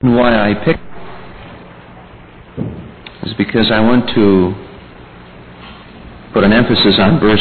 Why I picked is because I want to put an emphasis on verse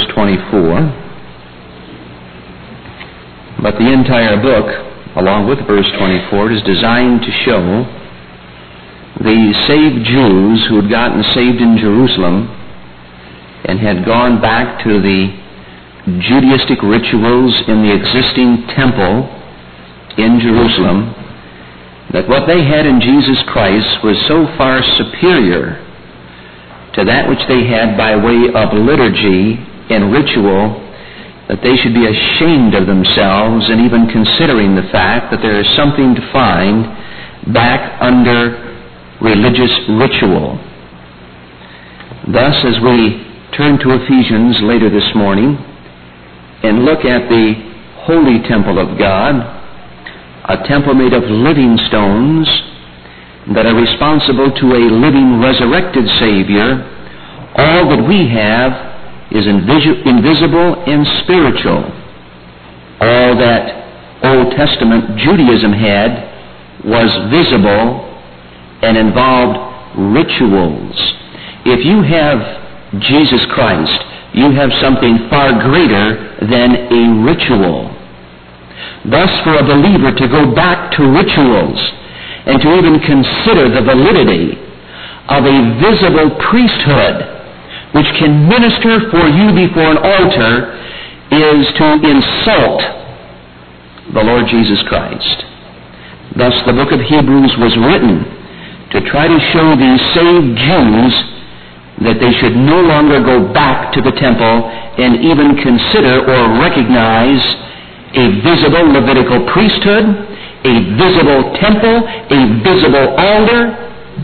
24. But the entire book, along with verse 24, is designed to show the saved Jews who had gotten saved in Jerusalem and had gone back to the Judaistic rituals in the existing temple in Jerusalem, that what they had in Jesus Christ was so far superior to that which they had by way of liturgy and ritual that they should be ashamed of themselves and even considering the fact that there is something to find back under religious ritual. Thus, as we turn to Ephesians later this morning and look at the holy temple of God, a temple made of living stones that are responsible to a living resurrected Savior, all that we have is invisible and spiritual. All that Old Testament Judaism had was visible and involved rituals. If you have Jesus Christ, you have something far greater than a ritual. Thus, for a believer to go back to rituals and to even consider the validity of a visible priesthood which can minister for you before an altar is to insult the Lord Jesus Christ. Thus, the book of Hebrews was written to try to show these saved Jews that they should no longer go back to the temple and even consider or recognize a visible Levitical priesthood, a visible temple, a visible altar,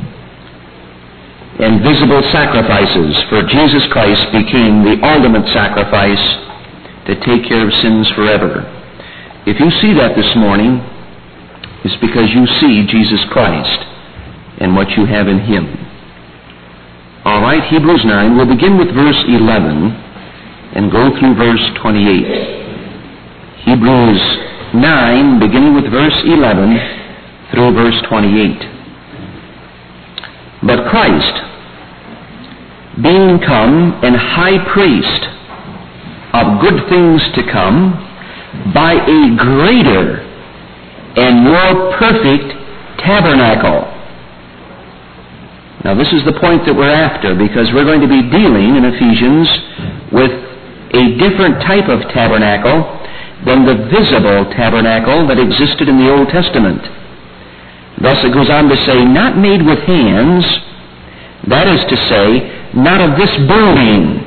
and visible sacrifices, for Jesus Christ became the ultimate sacrifice to take care of sins forever. If you see that this morning, it's because you see Jesus Christ and what you have in Him. All right, Hebrews 9, we'll begin with verse 11 and go through verse 28. Hebrews 9, beginning with verse 11 through verse 28. But Christ, being come an high priest of good things to come, by a greater and more perfect tabernacle. Now this is the point that we're after, because we're going to be dealing in Ephesians with a different type of tabernacle than the visible tabernacle that existed in the Old Testament. Thus it goes on to say, not made with hands, that is to say, not of this building,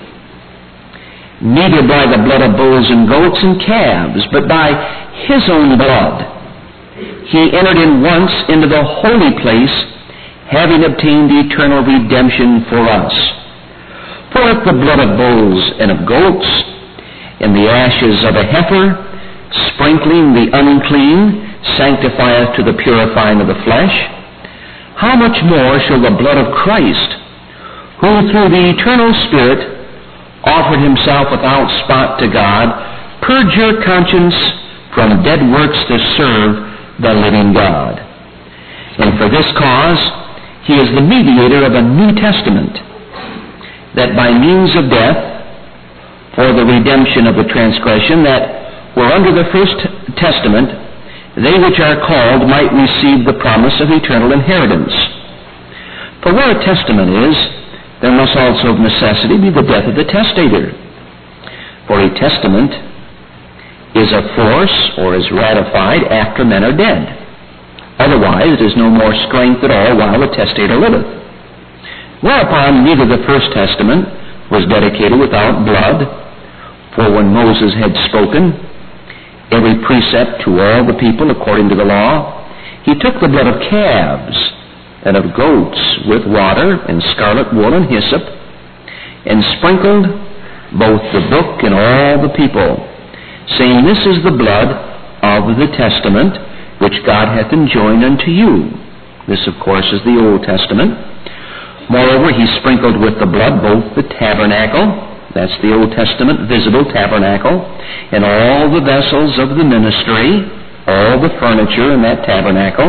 neither by the blood of bulls and goats and calves, but by His own blood. He entered in once into the holy place, having obtained eternal redemption for us. For if the blood of bulls and of goats, and the ashes of a heifer, sprinkling the unclean, sanctifieth to the purifying of the flesh, how much more shall the blood of Christ, who through the eternal Spirit offered Himself without spot to God, purge your conscience from dead works to serve the living God? And for this cause He is the mediator of a New Testament, that by means of death, for the redemption of the transgression that were under the first testament, they which are called might receive the promise of eternal inheritance. For where a testament is, there must also of necessity be the death of the testator. For a testament is of force or is ratified after men are dead. Otherwise it is no more strength at all while the testator liveth. Whereupon neither the first testament was dedicated without blood, for when Moses had spoken every precept to all the people according to the law, he took the blood of calves and of goats with water and scarlet wool and hyssop, and sprinkled both the book and all the people, saying, This is the blood of the testament which God hath enjoined unto you. This, of course, is the Old Testament. Moreover, he sprinkled with the blood both the tabernacle, that's the Old Testament visible tabernacle, and all the vessels of the ministry, all the furniture in that tabernacle,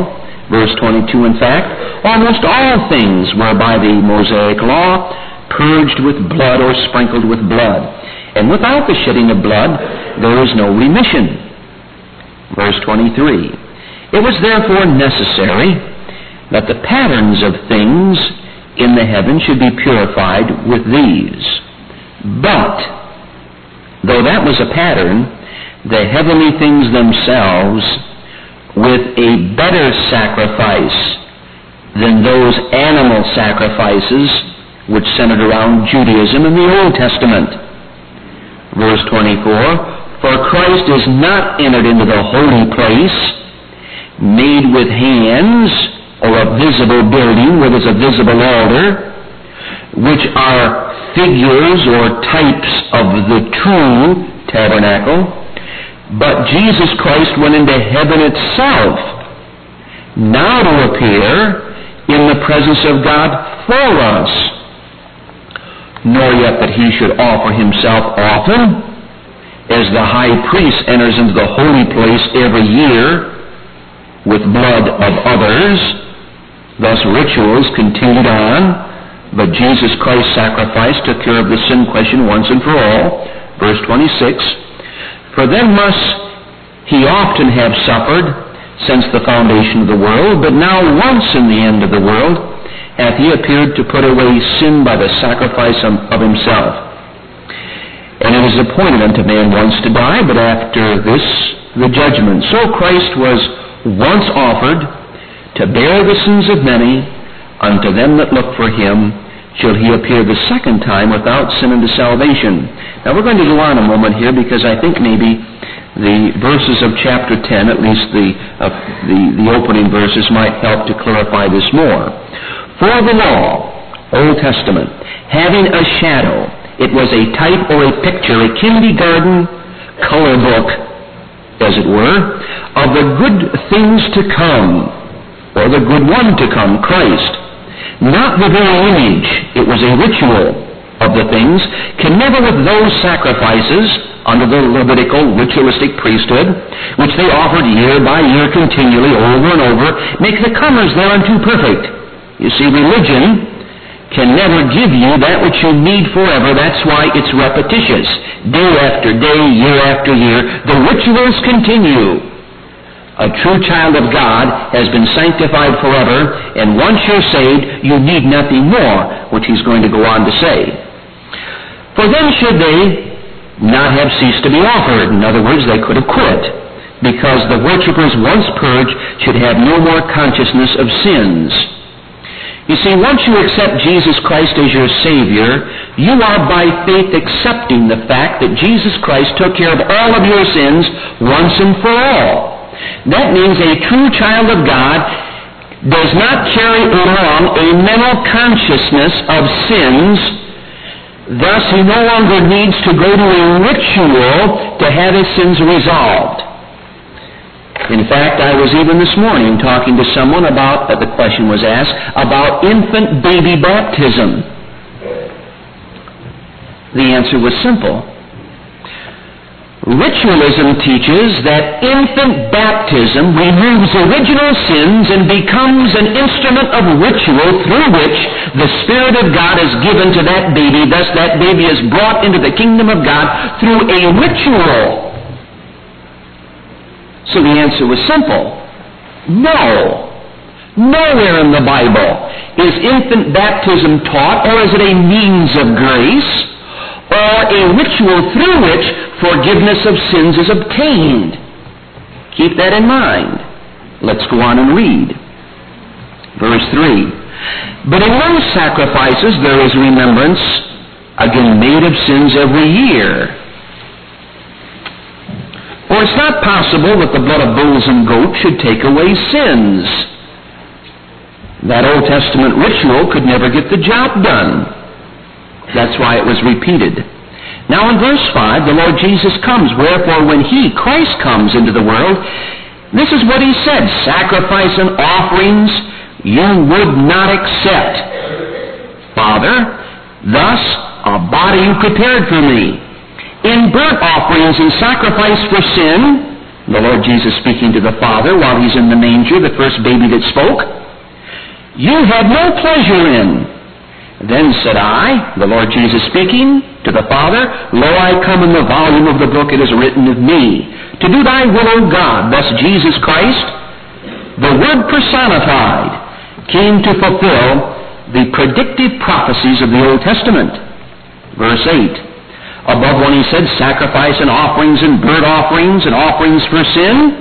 Verse 22, in fact, almost all things were by the Mosaic law purged with blood or sprinkled with blood. And without the shedding of blood, there is no remission. Verse 23, it was therefore necessary that the patterns of things in the heavens should be purified with these. But, though that was a pattern, the heavenly things themselves, with a better sacrifice than those animal sacrifices which centered around Judaism in the Old Testament. Verse 24, for Christ is not entered into the holy place, made with hands, or a visible building where there's a visible altar, which are figures or types of the true tabernacle, but Jesus Christ went into heaven itself, now to appear in the presence of God for us, nor yet that he should offer himself often, as the high priest enters into the holy place every year with blood of others. Thus rituals continued on, but Jesus Christ's sacrifice took care of the sin question once and for all. Verse 26, for then must he often have suffered since the foundation of the world, but now once in the end of the world hath he appeared to put away sin by the sacrifice of himself. And it is appointed unto man once to die, but after this the judgment. So Christ was once offered to bear the sins of many. Unto them that look for him shall he appear the second time without sin unto salvation. Now we're going to go on a moment here, because I think maybe the verses of chapter 10, at least the opening verses, might help to clarify this more. For the law, Old Testament, having a shadow, it was a type or a picture, a kindergarten color book, as it were, of the good things to come, or the good one to come, Christ. Not the very image, it was a ritual of the things, can never with those sacrifices under the Levitical ritualistic priesthood, which they offered year by year continually over and over, make the comers thereunto perfect. You see, religion can never give you that which you need forever. That's why it's repetitious. Day after day, year after year, the rituals continue. A true child of God has been sanctified forever, and once you're saved, you need nothing more, which he's going to go on to say. For then should they not have ceased to be offered. In other words, they could have quit, because the worshippers once purged should have no more consciousness of sins. You see, once you accept Jesus Christ as your Savior, you are by faith accepting the fact that Jesus Christ took care of all of your sins once and for all. That means a true child of God does not carry along a mental consciousness of sins. Thus, he no longer needs to go to a ritual to have his sins resolved. In fact, I was even this morning talking to someone about, the question was asked, about infant baby baptism. The answer was simple. Ritualism teaches that infant baptism removes original sins and becomes an instrument of ritual through which the Spirit of God is given to that baby. Thus, that baby is brought into the kingdom of God through a ritual. So the answer was simple. No. Nowhere in the Bible is infant baptism taught, or is it a means of grace, or a ritual through which forgiveness of sins is obtained. Keep that in mind. Let's go on and read. Verse 3. But in those sacrifices there is remembrance, again made of sins every year. For it's not possible that the blood of bulls and goats should take away sins. That Old Testament ritual could never get the job done. That's why it was repeated. Now in verse 5, the Lord Jesus comes. Wherefore, when he, Christ, comes into the world, this is what he said: sacrifice and offerings you would not accept, Father, thus a body you prepared for me. In burnt offerings and sacrifice for sin The Lord Jesus speaking to the Father while he's in the manger, the first baby that spoke, "You had no pleasure in." "Then said I," the Lord Jesus speaking to the Father, "Lo, I come in the volume of the book it is written of me, to do thy will, O God." Thus Jesus Christ, the Word personified, came to fulfill the predictive prophecies of the Old Testament. Verse 8. Above when he said, "Sacrifice and offerings and burnt offerings and offerings for sin,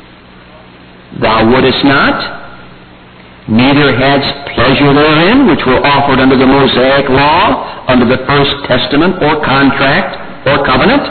thou wouldest not, neither hadst pleasure therein, which were offered under the Mosaic law, under the First Testament or contract or covenant."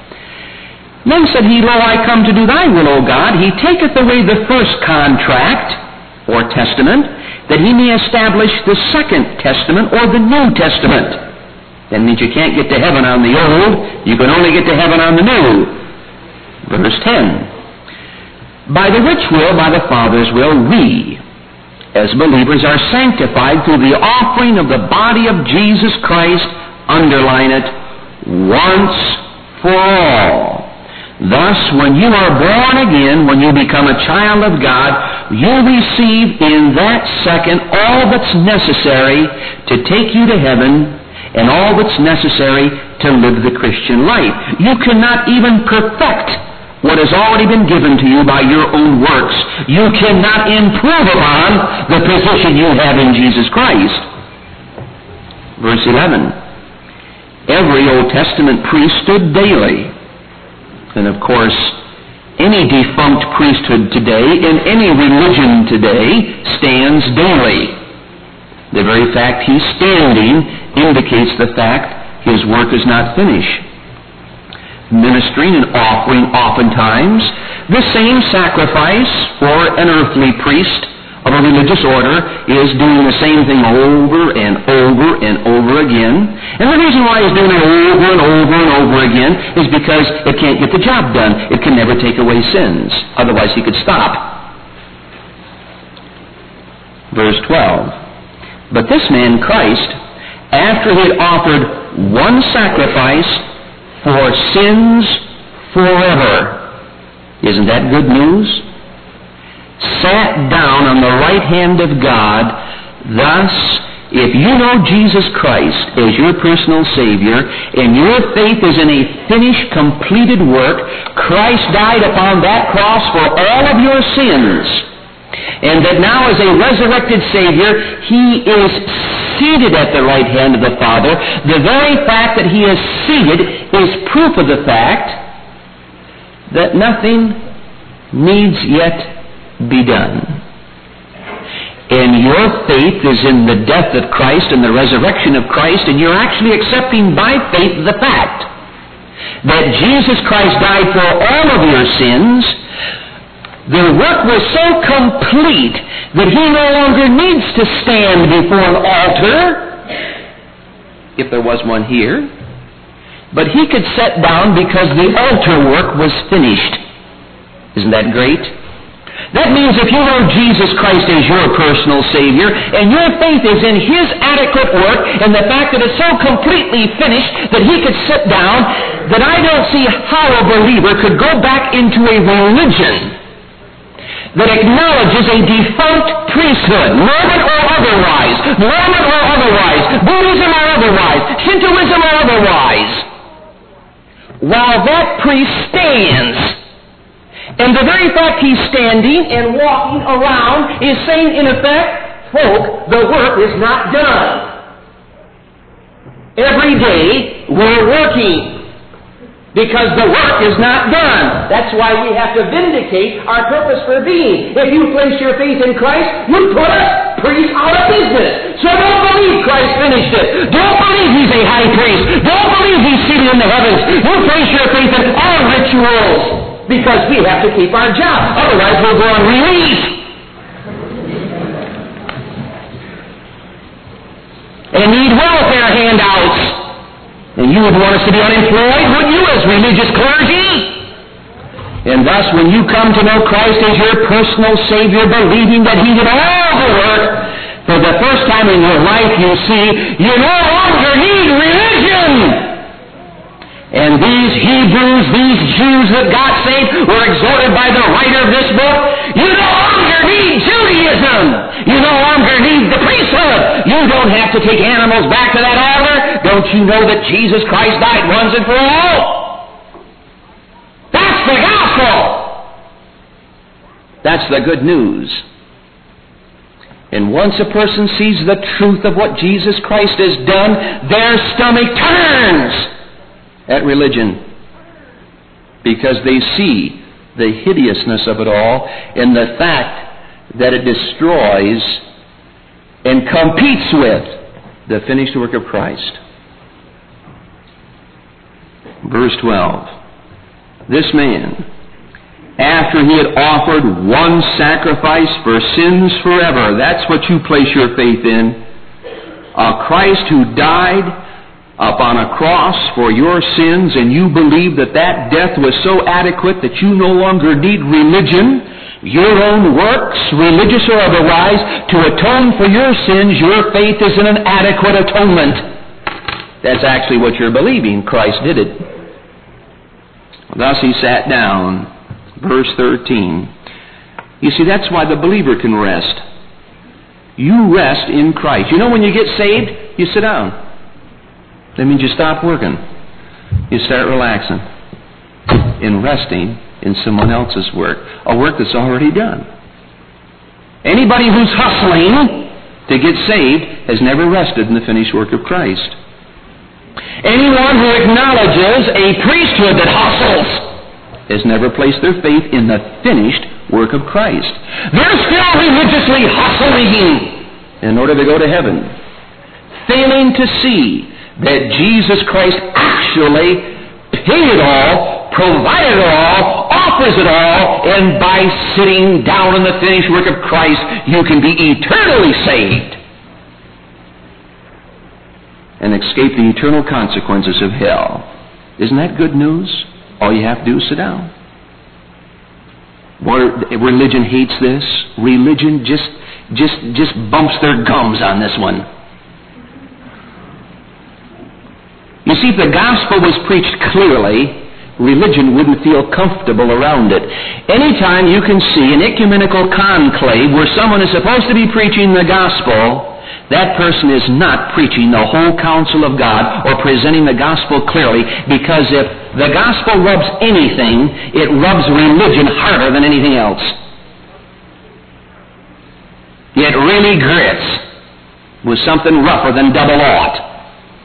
Then said he, "Lo, I come to do thy will, O God." He taketh away the first contract or testament, that he may establish the second testament or the New Testament. That means you can't get to heaven on the old, you can only get to heaven on the new. Verse 10. By the which will, by the Father's will, we, as believers, are sanctified through the offering of the body of Jesus Christ, underline it, once for all. Thus, when you are born again, when you become a child of God, you receive in that second all that's necessary to take you to heaven and all that's necessary to live the Christian life. You cannot even perfect what has already been given to you by your own works. You cannot improve upon the position you have in Jesus Christ. Verse 11. Every Old Testament priest stood daily. And of course, any defunct priesthood today, in any religion today, stands daily. The very fact he's standing indicates the fact his work is not finished. Ministering and offering oftentimes the same sacrifice for an earthly priest of a religious order is doing the same thing over and over and over again. And the reason why he's doing it over and over and over again is because it can't get the job done. It can never take away sins. Otherwise he could stop. Verse 12. But this man, Christ, after he had offered one sacrifice for sins forever, isn't that good news? Sat down on the right hand of God. Thus, if you know Jesus Christ as your personal Savior, and your faith is in a finished, completed work, Christ died upon that cross for all of your sins, and that now as a resurrected Savior, He is seated at the right hand of the Father. The very fact that He is seated is proof of the fact that nothing needs yet be done. And your faith is in the death of Christ and the resurrection of Christ, and you're actually accepting by faith the fact that Jesus Christ died for all of your sins. The work was so complete that He no longer needs to stand before an altar, if there was one here, but He could sit down because the altar work was finished. Isn't that great? That means if you know Jesus Christ as your personal Savior, and your faith is in His adequate work, and the fact that it's so completely finished that He could sit down, that I don't see how a believer could go back into a religion that acknowledges a defunct priesthood, Mormon or otherwise, Buddhism or otherwise, Shintoism or otherwise, while that priest stands. And the very fact he's standing and walking around is saying, in effect, folk, the work is not done. Every day we're working because the work is not done. That's why we have to vindicate our purpose for being. If you place your faith in Christ, you put us priests out of business. So don't believe Christ finished it. Don't believe He's a high priest. Don't believe He's seated in the heavens. You place your faith in our rituals. Because we have to keep our job. Otherwise, we'll go on relief. And need welfare handouts. And you would want us to be unemployed, wouldn't you, as religious clergy? And thus, when you come to know Christ as your personal Savior, believing that He did all the work, for the first time in your life, you see, you no longer need religion. And these Hebrews, these Jews that got saved, were exhorted by the writer of this book, you no longer need Judaism. You no longer need the priesthood. You don't have to take animals back to that altar. Don't you know that Jesus Christ died once and for all? That's the gospel. That's the good news. And once a person sees the truth of what Jesus Christ has done, their stomach turns at religion, because they see the hideousness of it all and the fact that it destroys and competes with the finished work of Christ. Verse 12. This man, after he had offered one sacrifice for sins forever, that's what you place your faith in, a Christ who died upon a cross for your sins, and you believe that that death was so adequate that you no longer need religion, your own works, religious or otherwise, to atone for your sins. Your faith is in an adequate atonement. That's actually what you're believing. Christ did it. Thus he sat down. Verse 13. You see, that's why the believer can rest. You rest in Christ. You know, when you get saved, you sit down. That means you stop working. You start relaxing and resting in someone else's work, a work that's already done. Anybody who's hustling to get saved has never rested in the finished work of Christ. Anyone who acknowledges a priesthood that hustles has never placed their faith in the finished work of Christ. They're still religiously hustling in order to go to heaven, failing to see that Jesus Christ actually paid it all, provided it all, offers it all, and by sitting down in the finished work of Christ, you can be eternally saved and escape the eternal consequences of hell. Isn't that good news? All you have to do is sit down. Religion hates this. Religion just bumps their gums on this one. You see, if the gospel was preached clearly, religion wouldn't feel comfortable around it. Anytime you can see an ecumenical conclave where someone is supposed to be preaching the gospel, that person is not preaching the whole counsel of God or presenting the gospel clearly, because if the gospel rubs anything, it rubs religion harder than anything else. It really grits with something rougher than double aught.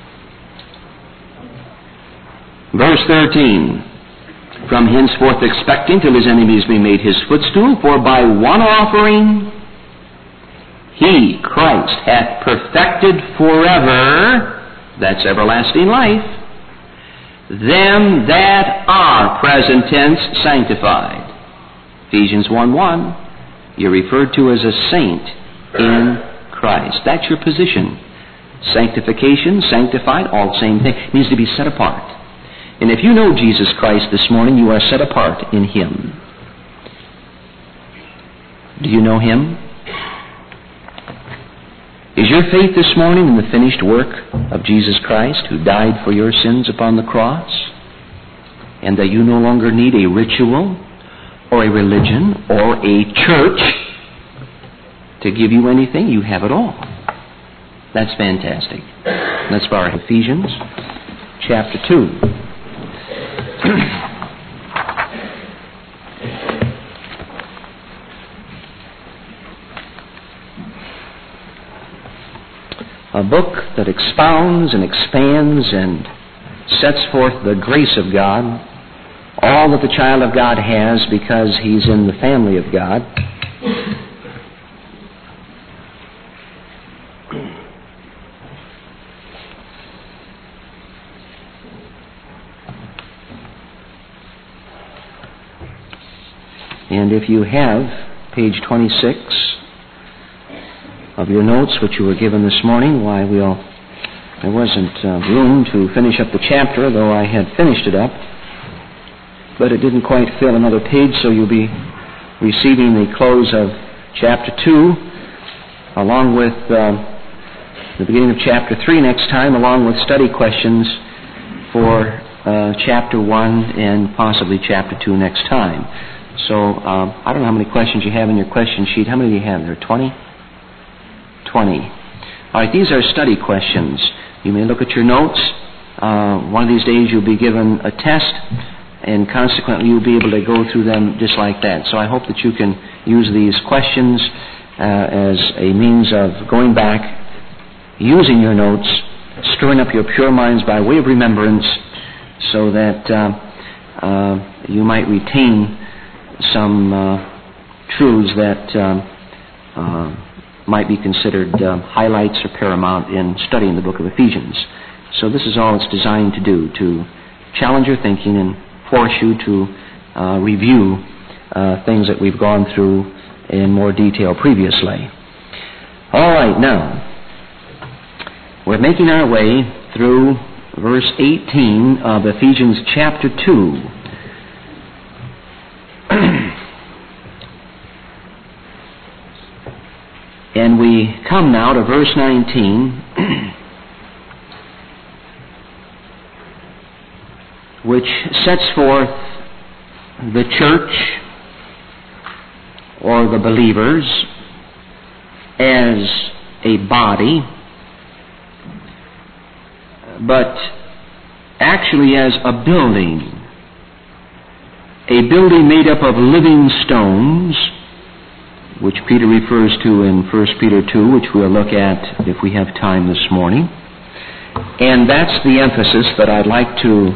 Verse 13, from henceforth expecting till his enemies be made his footstool, for by one offering he, Christ, hath perfected forever, that's everlasting life, them that are, present tense, sanctified. Ephesians 1:1, you're referred to as a saint in Christ. That's your position. Sanctification, sanctified, all the same thing. It means to be set apart. And if you know Jesus Christ this morning, you are set apart in Him. Do you know Him? Is your faith this morning in the finished work of Jesus Christ, who died for your sins upon the cross, and that you no longer need a ritual or a religion or a church to give you anything? You have it all. That's fantastic. Let's borrow Ephesians chapter 2. A book that expounds and expands and sets forth the grace of God, all that the child of God has because he's in the family of God. And if you have page 26 of your notes, which you were given this morning, why, there wasn't room to finish up the chapter, though I had finished it up. But it didn't quite fill another page, so you'll be receiving the close of chapter 2, along with the beginning of chapter 3 next time, along with study questions for chapter 1 and possibly chapter 2 next time. So I don't know how many questions you have in your question sheet. How many do you have there? 20? 20. All right, these are study questions. You may look at your notes. One of these days you'll be given a test, and consequently you'll be able to go through them just like that. So I hope that you can use these questions as a means of going back, using your notes, stirring up your pure minds by way of remembrance, so that you might retain some truths that might be considered highlights or paramount in studying the book of Ephesians. So this is all it's designed to do, to challenge your thinking and force you to review things that we've gone through in more detail previously. All right, now, we're making our way through verse 18 of Ephesians chapter 2. And we come now to verse 19, which sets forth the church or the believers as a body, but actually as a building made up of living stones, which Peter refers to in 1 Peter 2, which we'll look at if we have time this morning. And that's the emphasis that I'd like to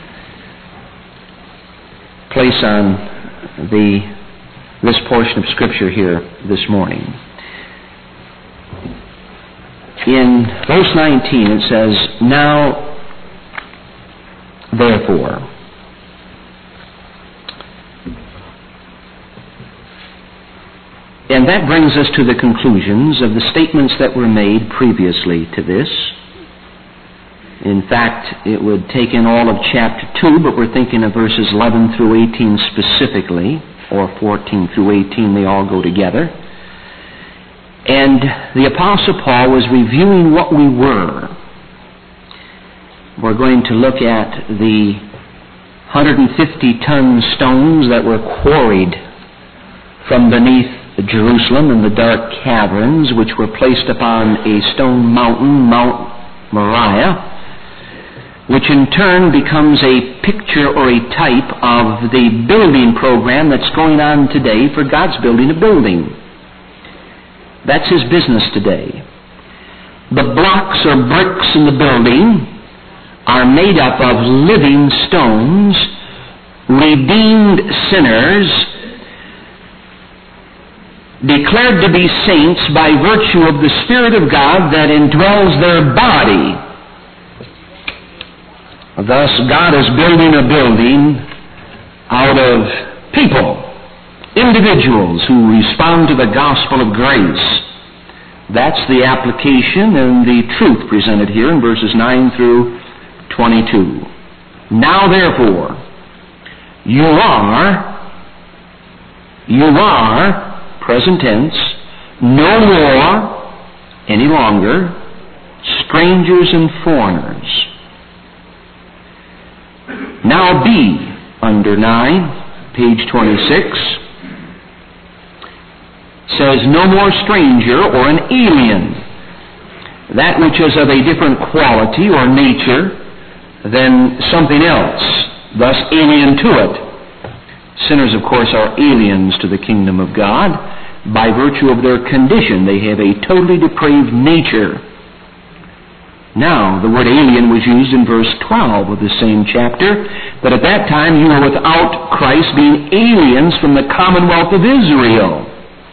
place on this portion of Scripture here this morning. In verse 19 it says, "Now, therefore." And that brings us to the conclusions of the statements that were made previously to this. In fact, it would take in all of chapter 2, but we're thinking of verses 11 through 18 specifically, or 14 through 18, they all go together. And the Apostle Paul was reviewing what we were. We're going to look at the 150-ton stones that were quarried from beneath Jerusalem in the dark caverns, which were placed upon a stone mountain, Mount Moriah, which in turn becomes a picture or a type of the building program that's going on today for God's building a building. That's His business today. The blocks or bricks in the building are made up of living stones, redeemed sinners, declared to be saints by virtue of the Spirit of God that indwells their body. Thus, God is building a building out of people, individuals who respond to the gospel of grace. That's the application and the truth presented here in verses 9 through 22. Now, therefore, you are, present tense, no more, any longer, strangers and foreigners. Now be, under 9, page 26, says no more stranger or an alien, that which is of a different quality or nature than something else, thus alien to it. Sinners, of course, are aliens to the kingdom of God. By virtue of their condition, they have a totally depraved nature. Now, the word alien was used in verse 12 of the same chapter, that at that time you were without Christ, being aliens from the commonwealth of Israel.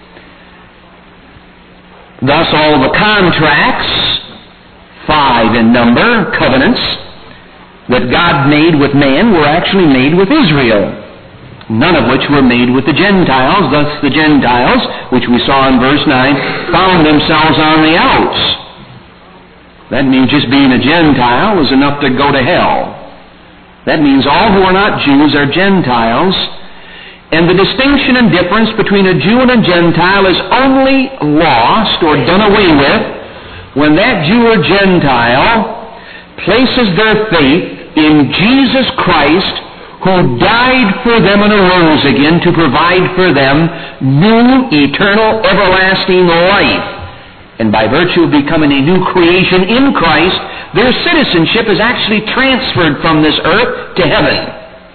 Thus, all the contracts, 5 in number, covenants, that God made with man were actually made with Israel, none of which were made with the Gentiles. Thus the Gentiles, which we saw in verse 9, found themselves on the outs. That means just being a Gentile was enough to go to hell. That means all who are not Jews are Gentiles, and the distinction and difference between a Jew and a Gentile is only lost or done away with when that Jew or Gentile places their faith in Jesus Christ, who died for them and arose again to provide for them new, eternal, everlasting life. And by virtue of becoming a new creation in Christ, their citizenship is actually transferred from this earth to heaven.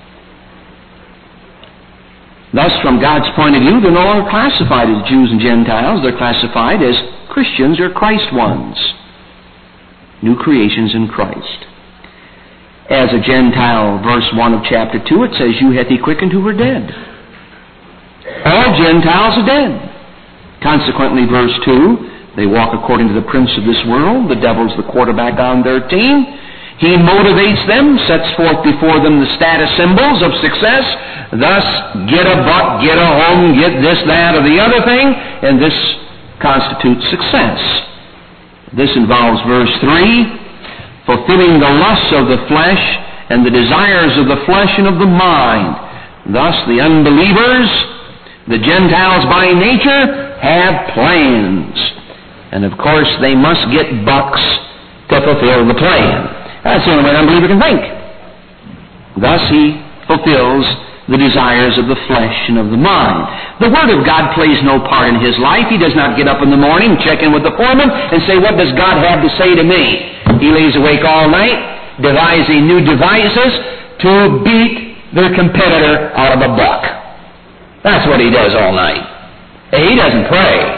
Thus, from God's point of view, they're no longer classified as Jews and Gentiles. They're classified as Christians or Christ ones. New creations in Christ. As a Gentile, verse 1 of chapter 2, it says, "You hath he quickened who were dead." All Gentiles are dead. Consequently, verse 2, they walk according to the prince of this world. The devil's the quarterback on their team. He motivates them, sets forth before them the status symbols of success. Thus, get a buck, get a home, get this, that, or the other thing, and this constitutes success. This involves verse 3, fulfilling the lusts of the flesh and the desires of the flesh and of the mind. Thus, the unbelievers, the Gentiles by nature, have plans. And of course, they must get bucks to fulfill the plan. That's the only way an unbeliever can think. Thus, he fulfills the desires of the flesh and of the mind. The Word of God plays no part in his life. He does not get up in the morning, check in with the foreman, and say, "What does God have to say to me?" He lays awake all night, devising new devices to beat their competitor out of a buck. That's what he does all night. He doesn't pray.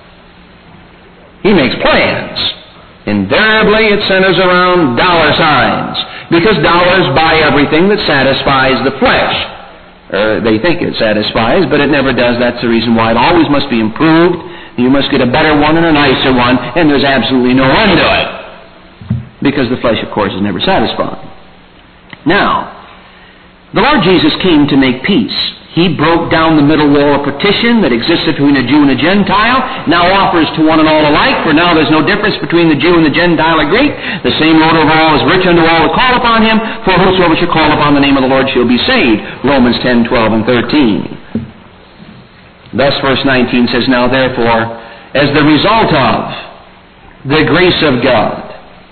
He makes plans. Invariably, it centers around dollar signs, because dollars buy everything that satisfies the flesh. They think it satisfies, but it never does. That's the reason why it always must be improved. You must get a better one and a nicer one, and there's absolutely no end to it, because the flesh, of course, is never satisfied. Now, the Lord Jesus came to make peace. He broke down the middle wall of partition that existed between a Jew and a Gentile, now offers to one and all alike, for now there's no difference between the Jew and the Gentile or Greek. The same Lord over all is rich unto all that call upon him, for whosoever shall call upon the name of the Lord shall be saved. Romans 10, 12, and 13. Thus, verse 19 says, "Now therefore, as the result of the grace of God,"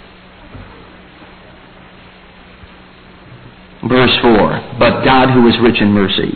verse 4, "but God who is rich in mercy."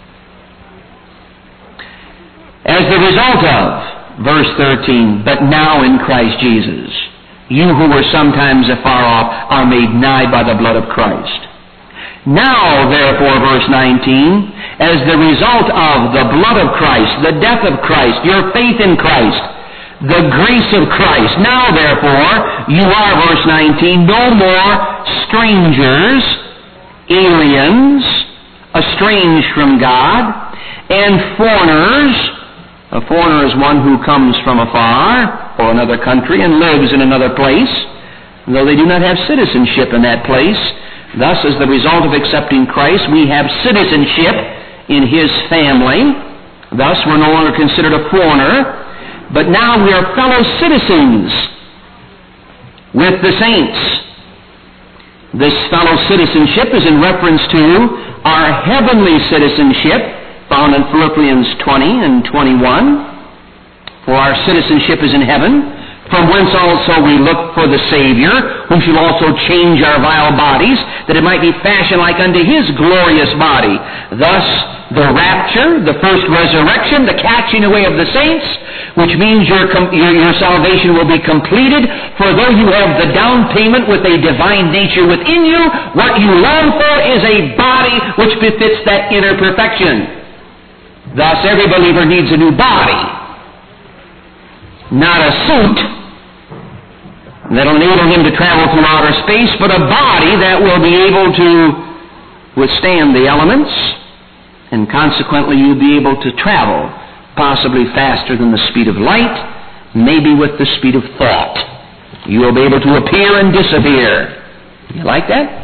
As the result of, verse 13, "but now in Christ Jesus, you who were sometimes afar off are made nigh by the blood of Christ." Now, therefore, verse 19, as the result of the blood of Christ, the death of Christ, your faith in Christ, the grace of Christ, now, therefore, you are, verse 19, no more strangers, aliens, estranged from God, and foreigners. A foreigner is one who comes from afar or another country and lives in another place, though they do not have citizenship in that place. Thus, as the result of accepting Christ, we have citizenship in his family. Thus, we're no longer considered a foreigner, but now we are fellow citizens with the saints. This fellow citizenship is in reference to our heavenly citizenship, found in Philippians 20 and 21. For our citizenship is in heaven, from whence also we look for the Savior, who shall also change our vile bodies, that it might be fashioned like unto his glorious body. Thus, the rapture, the first resurrection, the catching away of the saints, which means your salvation will be completed, for though you have the down payment with a divine nature within you, what you long for is a body which befits that inner perfection. Thus, every believer needs a new body, not a suit that'll enable him to travel through outer space, but a body that will be able to withstand the elements, and consequently you'll be able to travel possibly faster than the speed of light, maybe with the speed of thought. You'll be able to appear and disappear. You like that?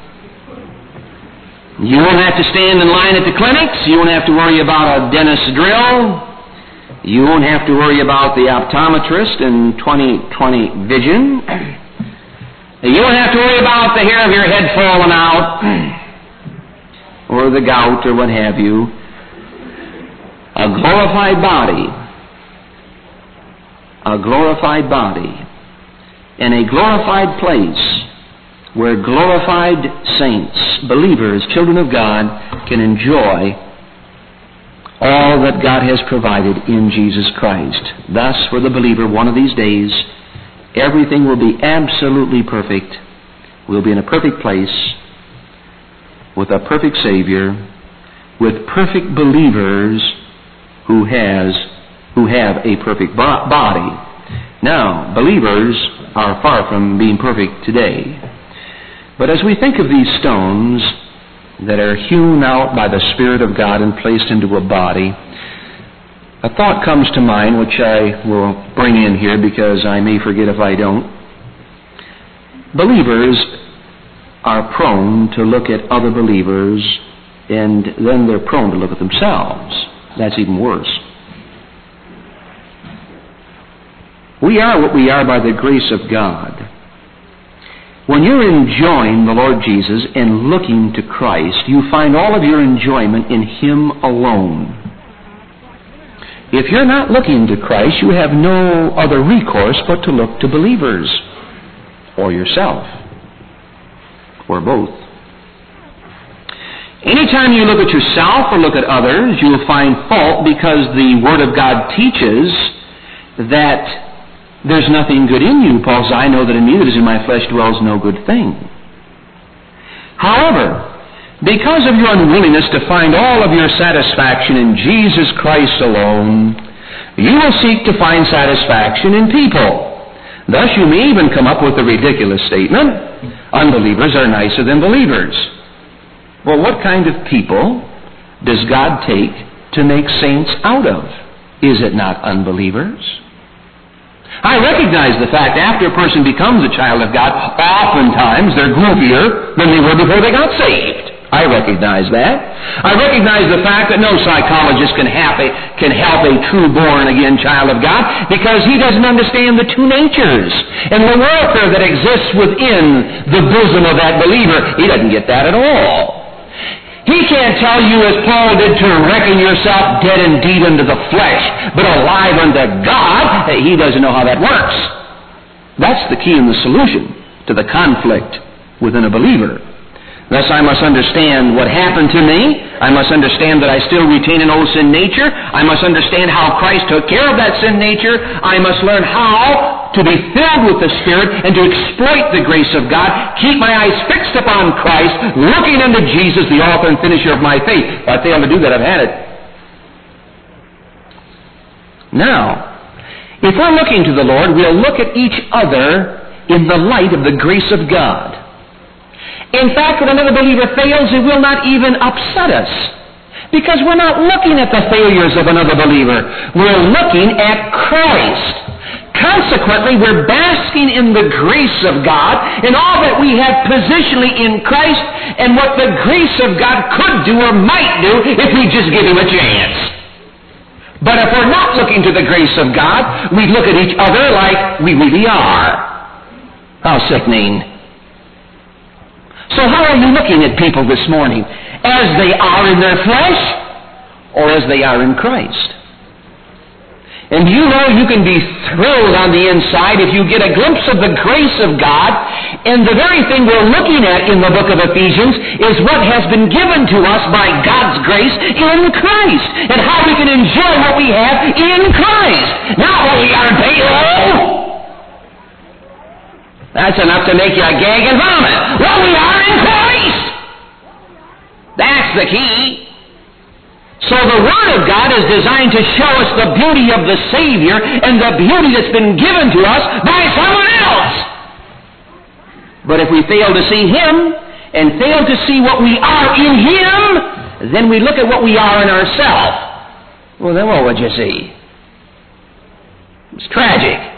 You won't have to stand in line at the clinics. You won't have to worry about a dentist's drill. You won't have to worry about the optometrist in 20/20 vision. You won't have to worry about the hair of your head falling out, or the gout, or what have you. A glorified body. A glorified body. In a glorified place where glorified saints, believers, children of God, can enjoy all that God has provided in Jesus Christ. Thus, for the believer, one of these days, everything will be absolutely perfect. We'll be in a perfect place with a perfect Savior, with perfect believers who have a perfect body. Now, believers are far from being perfect today. But as we think of these stones that are hewn out by the Spirit of God and placed into a body, a thought comes to mind which I will bring in here because I may forget if I don't. Believers are prone to look at other believers, and then they're prone to look at themselves. That's even worse. We are what we are by the grace of God. When you're enjoying the Lord Jesus and looking to Christ, you find all of your enjoyment in Him alone. If you're not looking to Christ, you have no other recourse but to look to believers, or yourself, or both. Anytime you look at yourself or look at others, you will find fault because the Word of God teaches that there's nothing good in you. Paul says, I know that in me that is in my flesh dwells no good thing. However, because of your unwillingness to find all of your satisfaction in Jesus Christ alone, you will seek to find satisfaction in people. Thus you may even come up with the ridiculous statement, unbelievers are nicer than believers. Well, what kind of people does God take to make saints out of? Is it not unbelievers? I recognize the fact after a person becomes a child of God, oftentimes they're goofier than they were before they got saved. I recognize that. I recognize the fact that no psychologist can help a true born-again child of God because he doesn't understand the two natures and the warfare that exists within the bosom of that believer. He doesn't get that at all. He can't tell you, as Paul did, to reckon yourself dead indeed unto the flesh, but alive unto God. He doesn't know how that works. That's the key and the solution to the conflict within a believer. Thus, I must understand what happened to me. I must understand that I still retain an old sin nature. I must understand how Christ took care of that sin nature. I must learn how to be filled with the Spirit and to exploit the grace of God. Keep my eyes fixed upon Christ, looking unto Jesus, the author and finisher of my faith. If I fail to do that, I've had it. Now, if we're looking to the Lord, we'll look at each other in the light of the grace of God. In fact, when another believer fails, it will not even upset us, because we're not looking at the failures of another believer. We're looking at Christ. Consequently, we're basking in the grace of God and all that we have positionally in Christ and what the grace of God could do or might do if we just give Him a chance. But if we're not looking to the grace of God, we look at each other like we really are. How sickening. So how are you looking at people this morning? As they are in their flesh or as they are in Christ? And you know you can be thrilled on the inside if you get a glimpse of the grace of God, and the very thing we're looking at in the book of Ephesians is what has been given to us by God's grace in Christ, and how we can enjoy what we have in Christ. Not what we are paying. That's enough to make you gag and vomit. What we are in Christ. That's the key. So the Word of God is designed to show us the beauty of the Savior and the beauty that's been given to us by someone else. But if we fail to see Him and fail to see what we are in Him, then we look at what we are in ourselves. Well, then what would you see? It's tragic.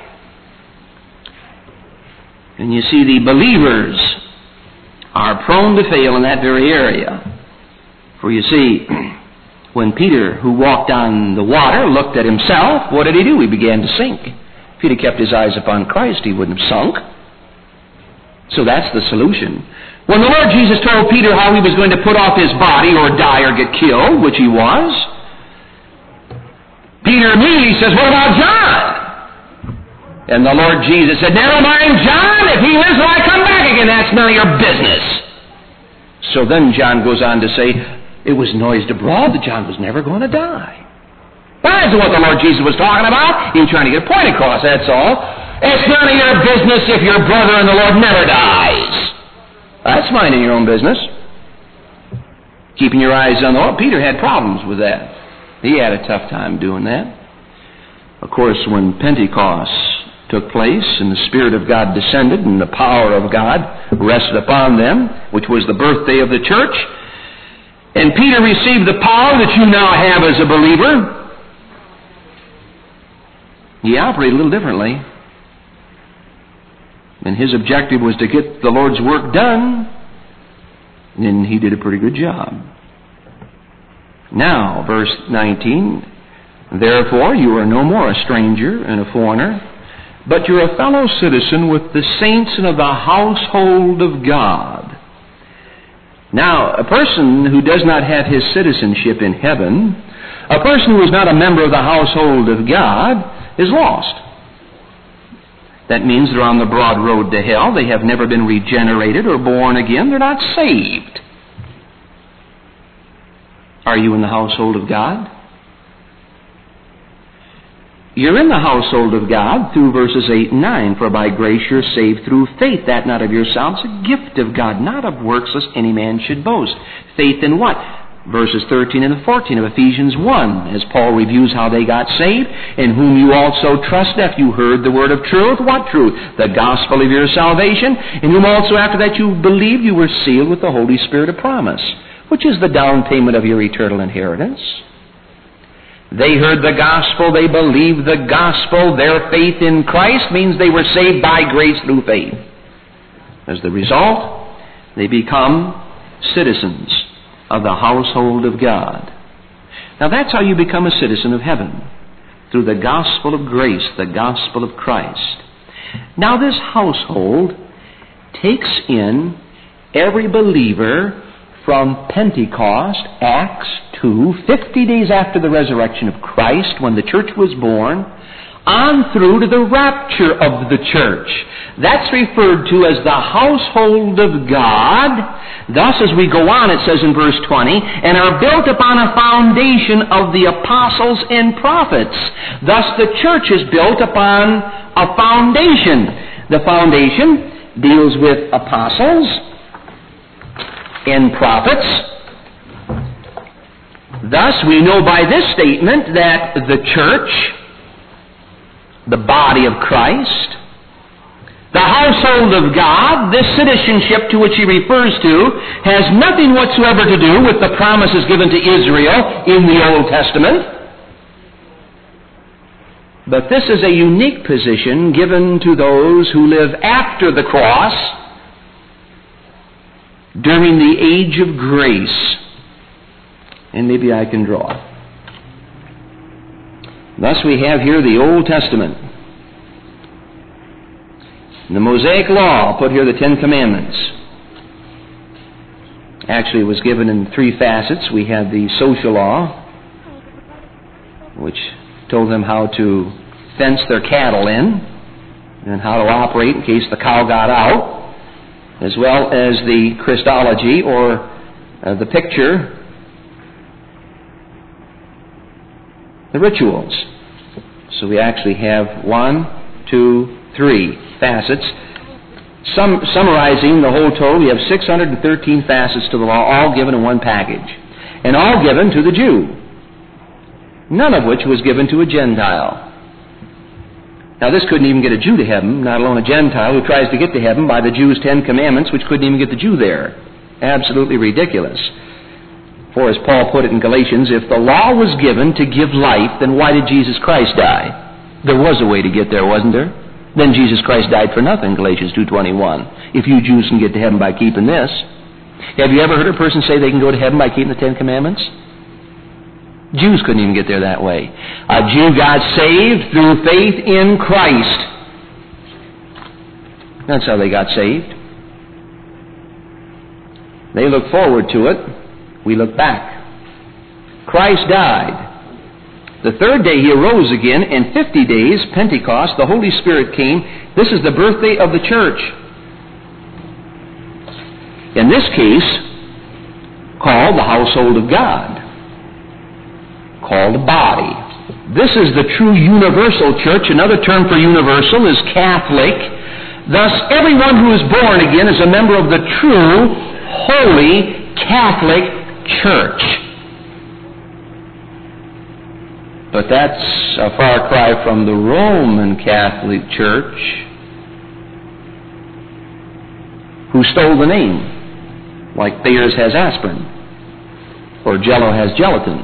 And you see, the believers are prone to fail in that very area. For you see, when Peter, who walked on the water, looked at himself, what did he do? He began to sink. If he'd have kept his eyes upon Christ, he wouldn't have sunk. So that's the solution. When the Lord Jesus told Peter how he was going to put off his body or die or get killed, which he was, Peter immediately says, what about John? And the Lord Jesus said, never mind, John, if he lives when I come back again, that's none of your business. So then John goes on to say, it was noised abroad that John was never going to die. That's what the Lord Jesus was talking about. He was trying to get a point across, that's all. It's none of your business if your brother in the Lord never dies. That's minding your own business. Keeping your eyes on the Lord. Peter had problems with that. He had a tough time doing that. Of course, when Pentecost took place and the Spirit of God descended and the power of God rested upon them, which was the birthday of the church, and Peter received the power that you now have as a believer, he operated a little differently. And his objective was to get the Lord's work done, and he did a pretty good job. Now, verse 19, therefore you are no more a stranger and a foreigner, but you're a fellow citizen with the saints and of the household of God. Now, a person who does not have his citizenship in heaven, a person who is not a member of the household of God, is lost. That means they're on the broad road to hell. They have never been regenerated or born again. They're not saved. Are you in the household of God? You're in the household of God through verses 8 and 9. For by grace you're saved through faith, that not of yourselves, a gift of God, not of works, lest any man should boast. Faith in what? Verses 13 and 14 of Ephesians 1, as Paul reviews how they got saved, in whom you also trusted after you heard the word of truth. What truth? The gospel of your salvation, in whom also after that you believed you were sealed with the Holy Spirit of promise, which is the down payment of your eternal inheritance. They heard the gospel, they believed the gospel. Their faith in Christ means they were saved by grace through faith. As the result, they become citizens of the household of God. Now that's how you become a citizen of heaven, through the gospel of grace, the gospel of Christ. Now this household takes in every believer from Pentecost, Acts 2, 50 days after the resurrection of Christ, when the church was born, on through to the rapture of the church. That's referred to as the household of God. Thus, as we go on, it says in verse 20, and are built upon a foundation of the apostles and prophets. Thus, the church is built upon a foundation. The foundation deals with apostles and prophets. Thus, we know by this statement that the church, the body of Christ, the household of God, this citizenship to which he refers to, has nothing whatsoever to do with the promises given to Israel in the Old Testament. But this is a unique position given to those who live after the cross, during the age of grace. And maybe I can draw. Thus we have here the Old Testament. The Mosaic Law, put here the Ten Commandments. Actually, it was given in three facets. We had the social law, which told them how to fence their cattle in, and how to operate in case the cow got out, as well as the Christology, or the picture, the rituals. So we actually have 1, 2, 3 facets. Summarizing the whole total, we have 613 facets to the law, all given in one package, and all given to the Jew, none of which was given to a Gentile. Now this couldn't even get a Jew to heaven, not alone a Gentile who tries to get to heaven by the Jews' 10 Commandments, which couldn't even get the Jew there. Absolutely ridiculous. For as Paul put it in Galatians, if the law was given to give life, then why did Jesus Christ die? There was a way to get there, wasn't there? Then Jesus Christ died for nothing, Galatians 2:21. If you Jews can get to heaven by keeping this. Have you ever heard a person say they can go to heaven by keeping the 10 Commandments? Jews couldn't even get there that way. A Jew got saved through faith in Christ. That's how they got saved. They look forward to it. We look back. Christ died. The third day he arose again, and 50 days, Pentecost, the Holy Spirit came. This is the birthday of the church. In this case, called the household of God, called a body. This is the true universal church. Another term for universal is Catholic. Thus, everyone who is born again is a member of the true, holy, Catholic Church. But that's a far cry from the Roman Catholic Church, who stole the name, like Thayer's has aspirin, or Jell-O has gelatin.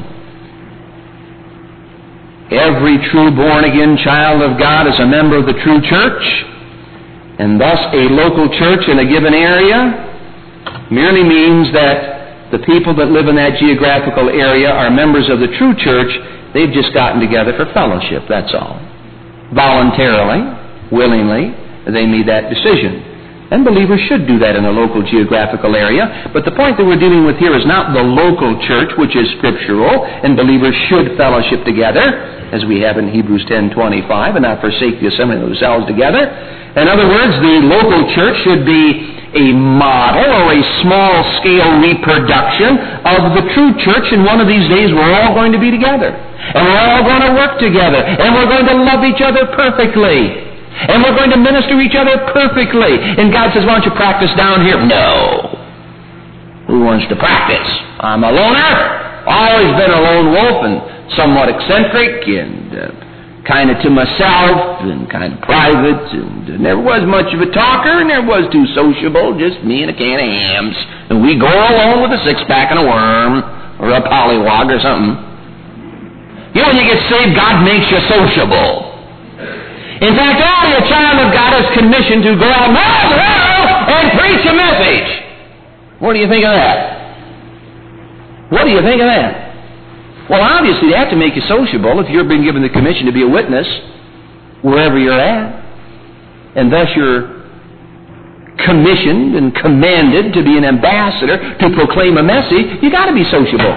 Every true born-again child of God is a member of the true church, and thus a local church in a given area merely means that the people that live in that geographical area are members of the true church. They've just gotten together for fellowship, that's all. Voluntarily, willingly, they made that decision. And believers should do that in a local geographical area. But the point that we're dealing with here is not the local church, which is scriptural, and believers should fellowship together, as we have in Hebrews 10:25, and not forsake the assembling of themselves together. In other words, the local church should be a model or a small-scale reproduction of the true church, and one of these days we're all going to be together. And we're all going to work together. And we're going to love each other perfectly. And we're going to minister each other perfectly. And God says, why don't you practice down here? No. Who wants to practice? I'm a loner. Always been a lone wolf and somewhat eccentric and kind of to myself and kind of private, and never was much of a talker, never was too sociable, just me and a can of hams. And we go along with a six-pack and a worm or a pollywog or something. You know, when you get saved, God makes you sociable. In fact, only a child of God is commissioned to go out into the world and preach a message. What do you think of that? What do you think of that? Well, obviously, they have to make you sociable if you've been given the commission to be a witness wherever you're at. And thus you're commissioned and commanded to be an ambassador to proclaim a message. You've got to be sociable.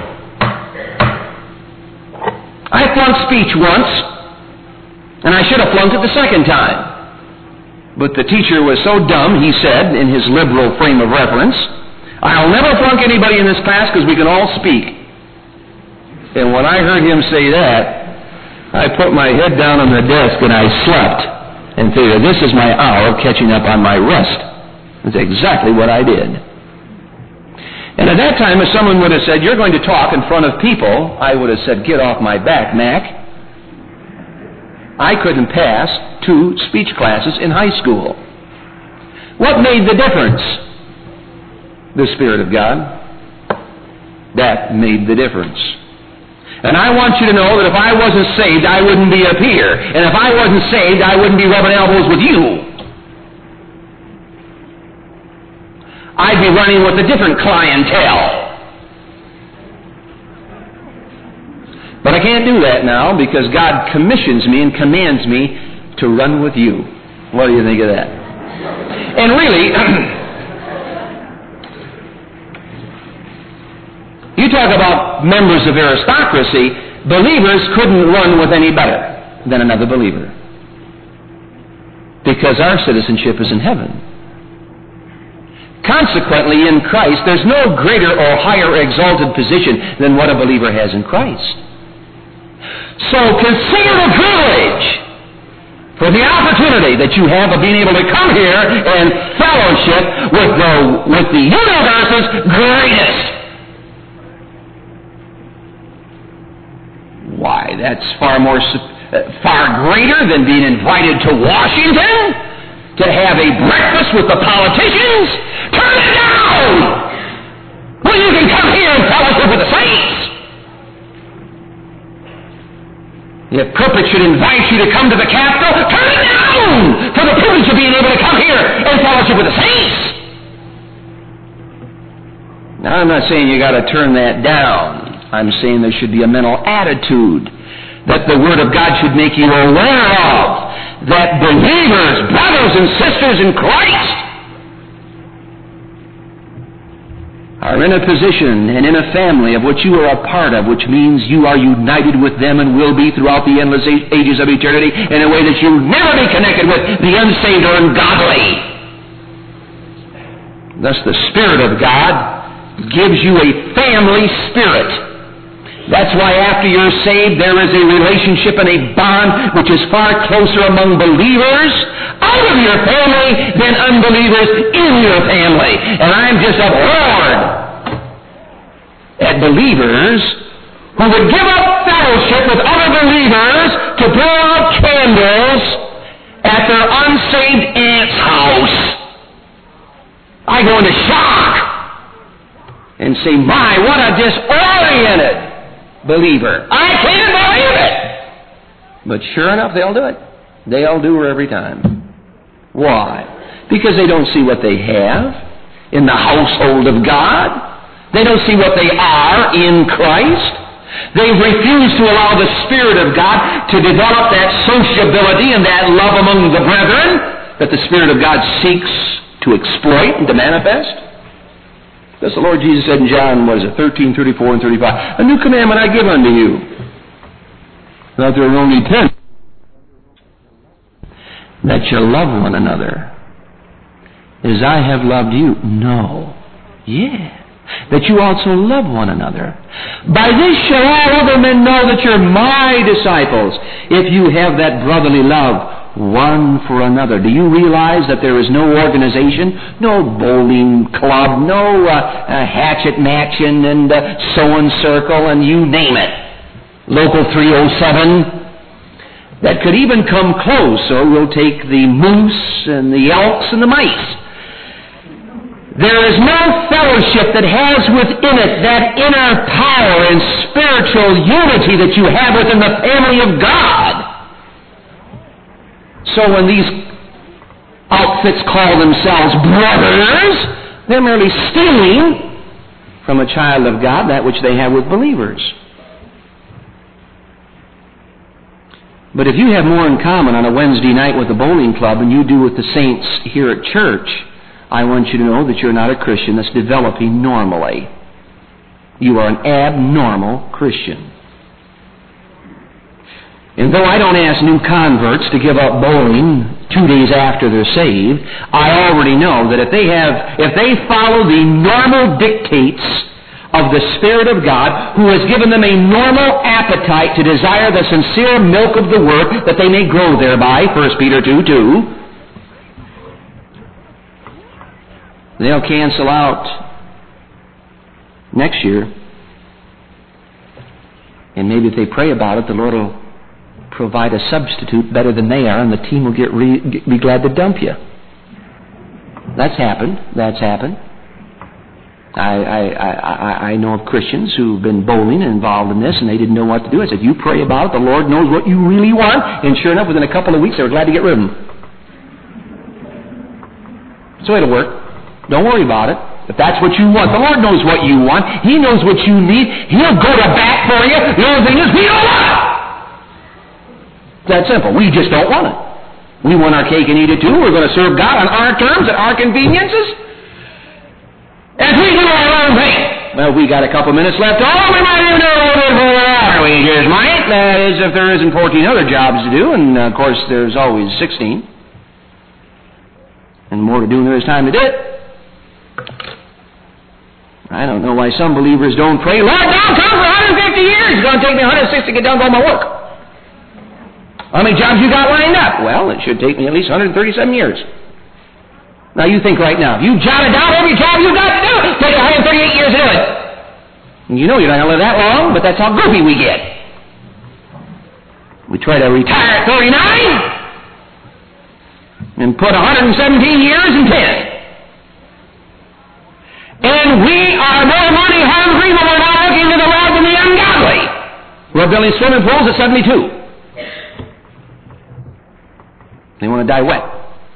I flunked speech once, and I should have flunked it the second time. But the teacher was so dumb, he said, in his liberal frame of reference, I'll never flunk anybody in this class because we can all speak. And when I heard him say that, I put my head down on the desk and I slept and figured, this is my hour of catching up on my rest. That's exactly what I did. And at that time, if someone would have said, you're going to talk in front of people, I would have said, get off my back, Mac. I couldn't pass 2 speech classes in high school. What made the difference? The Spirit of God. That made the difference. And I want you to know that if I wasn't saved, I wouldn't be up here. And if I wasn't saved, I wouldn't be rubbing elbows with you. I'd be running with a different clientele. But I can't do that now because God commissions me and commands me to run with you. What do you think of that? And really, you talk about members of aristocracy, believers couldn't run with any better than another believer. Because our citizenship is in heaven. Consequently, in Christ, there's no greater or higher exalted position than what a believer has in Christ. So consider the privilege for the opportunity that you have of being able to come here and fellowship with the universe's greatest. Why, that's far greater than being invited to Washington to have a breakfast with the politicians. Turn it down! Well, you can come here and fellowship with the saints. If purpose should invite you to come to the Capitol, turn it down for the privilege of being able to come here and fellowship with the saints. Now, I'm not saying you got to turn that down. I'm saying there should be a mental attitude that the Word of God should make you aware of, that believers, brothers and sisters in Christ, are in a position and in a family of which you are a part of, which means you are united with them and will be throughout the endless ages of eternity in a way that you'll never be connected with the unsaved or ungodly. Thus the Spirit of God gives you a family spirit. That's why after you're saved, there is a relationship and a bond which is far closer among believers out of your family than unbelievers in your family. And I'm just abhorred at believers who would give up fellowship with other believers to blow out candles at their unsaved aunt's house. I go into shock and say, my, what a disoriented believer. I can't believe it! But sure enough, they'll do it. They'll do her every time. Why? Because they don't see what they have in the household of God. They don't see what they are in Christ. They've refused to allow the Spirit of God to develop that sociability and that love among the brethren that the Spirit of God seeks to exploit and to manifest. Thus the Lord Jesus said in John, 13:34 and 35, a new commandment I give unto you. That there are only 10. That you love one another. As I have loved you. No. Yeah. That you also love one another. By this shall all other men know that you're my disciples, if you have that brotherly love one for another. Do you realize that there is no organization, no bowling club, no hatchet matching and sewing circle and you name it, Local 307, that could even come close, or we'll take the moose and the elks and the mice. There is no fellowship that has within it that inner power and spiritual unity that you have within the family of God. So when these outfits call themselves brothers, they're merely stealing from a child of God that which they have with believers. But if you have more in common on a Wednesday night with the bowling club than you do with the saints here at church, I want you to know that you're not a Christian that's developing normally. You are an abnormal Christian. And though I don't ask new converts to give up bowling 2 days after they're saved, I already know that if they follow the normal dictates of the Spirit of God, who has given them a normal appetite to desire the sincere milk of the Word, that they may grow thereby, 1 Peter 2:2, they'll cancel out next year. And maybe if they pray about it, the Lord will provide a substitute better than they are, and the team will be glad to dump you. That's happened. I know of Christians who've been bowling and involved in this, and they didn't know what to do. I said, you pray about it, the Lord knows what you really want. And sure enough, within a couple of weeks, they were glad to get rid of them. So it'll work. Don't worry about it. If that's what you want, the Lord knows what you want. He knows what you need. He'll go to bat for you. The only thing is, we don't want it. It's that simple. We just don't want it. We want our cake and eat it too. We're going to serve God on our terms, at our conveniences. As we do our own thing. Well, we got a couple minutes left. Oh, we might even do a little bit more hour. We just might. That is, if there isn't 14 other jobs to do, and of course there's always 16. And more to do than there is time to do it. I don't know why some believers don't pray, Lord, don't come for 150 years. It's going to take me 160 to get done with all my work. How many jobs you got lined up? Well, it should take me at least 137 years. Now you think right now, if you jotted down every job you got to do, it takes 138 years to do it. And you know you're not going to live that long, but that's how goofy we get. We try to retire at 39 and put 117 years in 10. And we are more money hungry when we're not looking to the Lord than the ungodly. We're building swimming pools at 72. They want to die wet.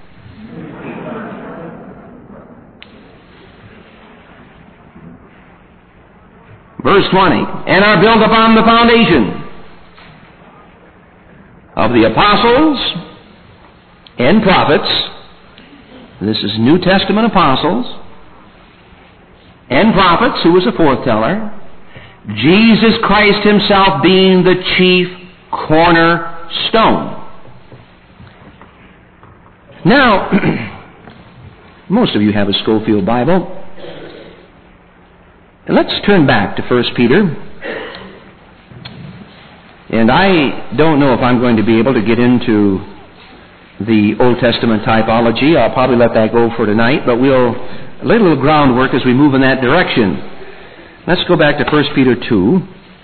Verse 20, and are built upon the foundation of the apostles and prophets. This is New Testament apostles and prophets, who was a foreteller, Jesus Christ himself being the chief cornerstone. Now, most of you have a Scofield Bible. Let's turn back to 1 Peter. And I don't know if I'm going to be able to get into the Old Testament typology. I'll probably let that go for tonight, but we'll lay a little groundwork as we move in that direction. Let's go back to 1 Peter 2.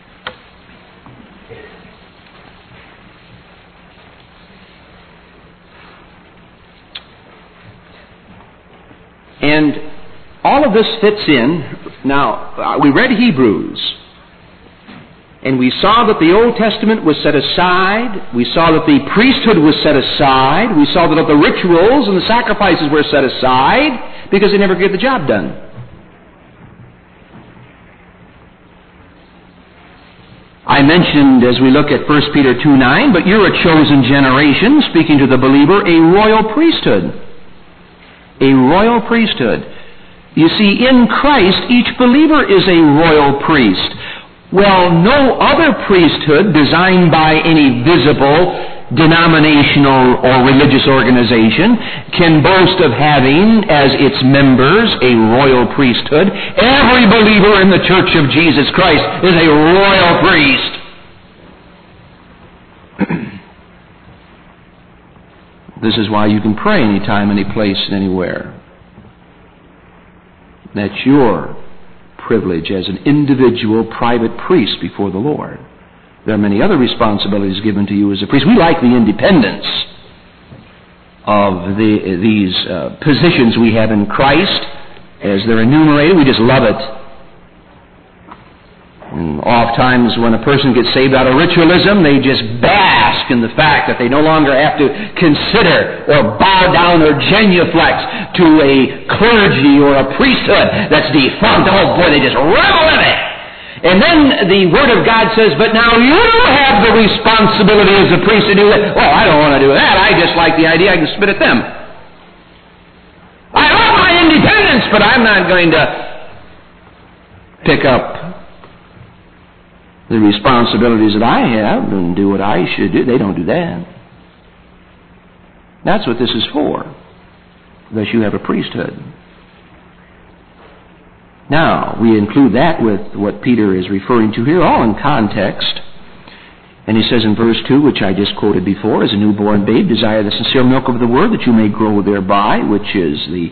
And all of this fits in. Now, we read Hebrews, and we saw that the Old Testament was set aside. We saw that the priesthood was set aside. We saw that the rituals and the sacrifices were set aside because they never get the job done. I mentioned as we look at 1 Peter 2:9, but you're a chosen generation, speaking to the believer, a royal priesthood. A royal priesthood. You see, in Christ, each believer is a royal priest. Well, no other priesthood designed by any visible denominational or religious organization can boast of having as its members a royal priesthood. Every believer in the Church of Jesus Christ is a royal priest. This is why you can pray anytime, any place, and anywhere. That's your privilege as an individual private priest before the Lord. There are many other responsibilities given to you as a priest. We like the independence of these positions we have in Christ as they're enumerated. We just love it. And oftentimes when a person gets saved out of ritualism, they just bask in the fact that they no longer have to consider or bow down or genuflect to a clergy or a priesthood that's defunct. Oh boy, they just revel in it. And then the Word of God says, but now you have the responsibility as a priest to do that. Well, I don't want to do that. I just like the idea I can spit at them. I love my independence, but I'm not going to pick up the responsibilities that I have and do what I should do. They don't do that. That's what this is for. Thus you have a priesthood. Now, we include that with what Peter is referring to here, all in context. And he says in verse 2, which I just quoted before, as a newborn babe, desire the sincere milk of the Word, that you may grow thereby, which is the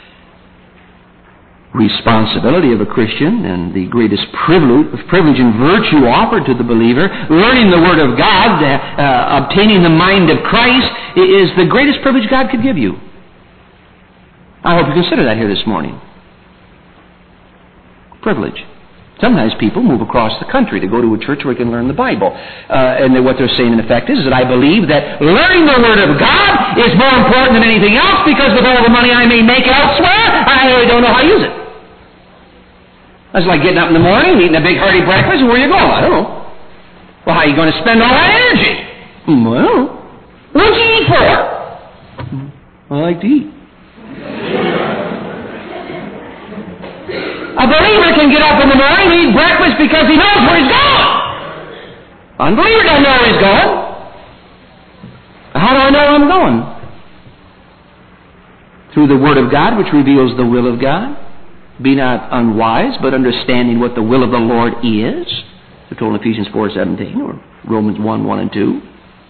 responsibility of a Christian and the greatest privilege and virtue offered to the believer. Learning the Word of God, obtaining the mind of Christ, is the greatest privilege God could give you. I hope you consider that here this morning. Privilege. Sometimes people move across the country to go to a church where they can learn the Bible. And what they're saying, in effect, is that I believe that learning the Word of God is more important than anything else because with all the money I may make elsewhere, I don't know how to use it. That's like getting up in the morning, eating a big hearty breakfast, and where are you going? I don't know. Well, how are you going to spend all that energy? Well, what do you eat for? I like to eat. A believer can get up in the morning and eat breakfast because he knows where he's going. Unbeliever doesn't know where he's going. How do I know where I'm going? Through the Word of God, which reveals the will of God. Be not unwise, but understanding what the will of the Lord is. We're told in Ephesians 4:17 or Romans 1:1 and 2.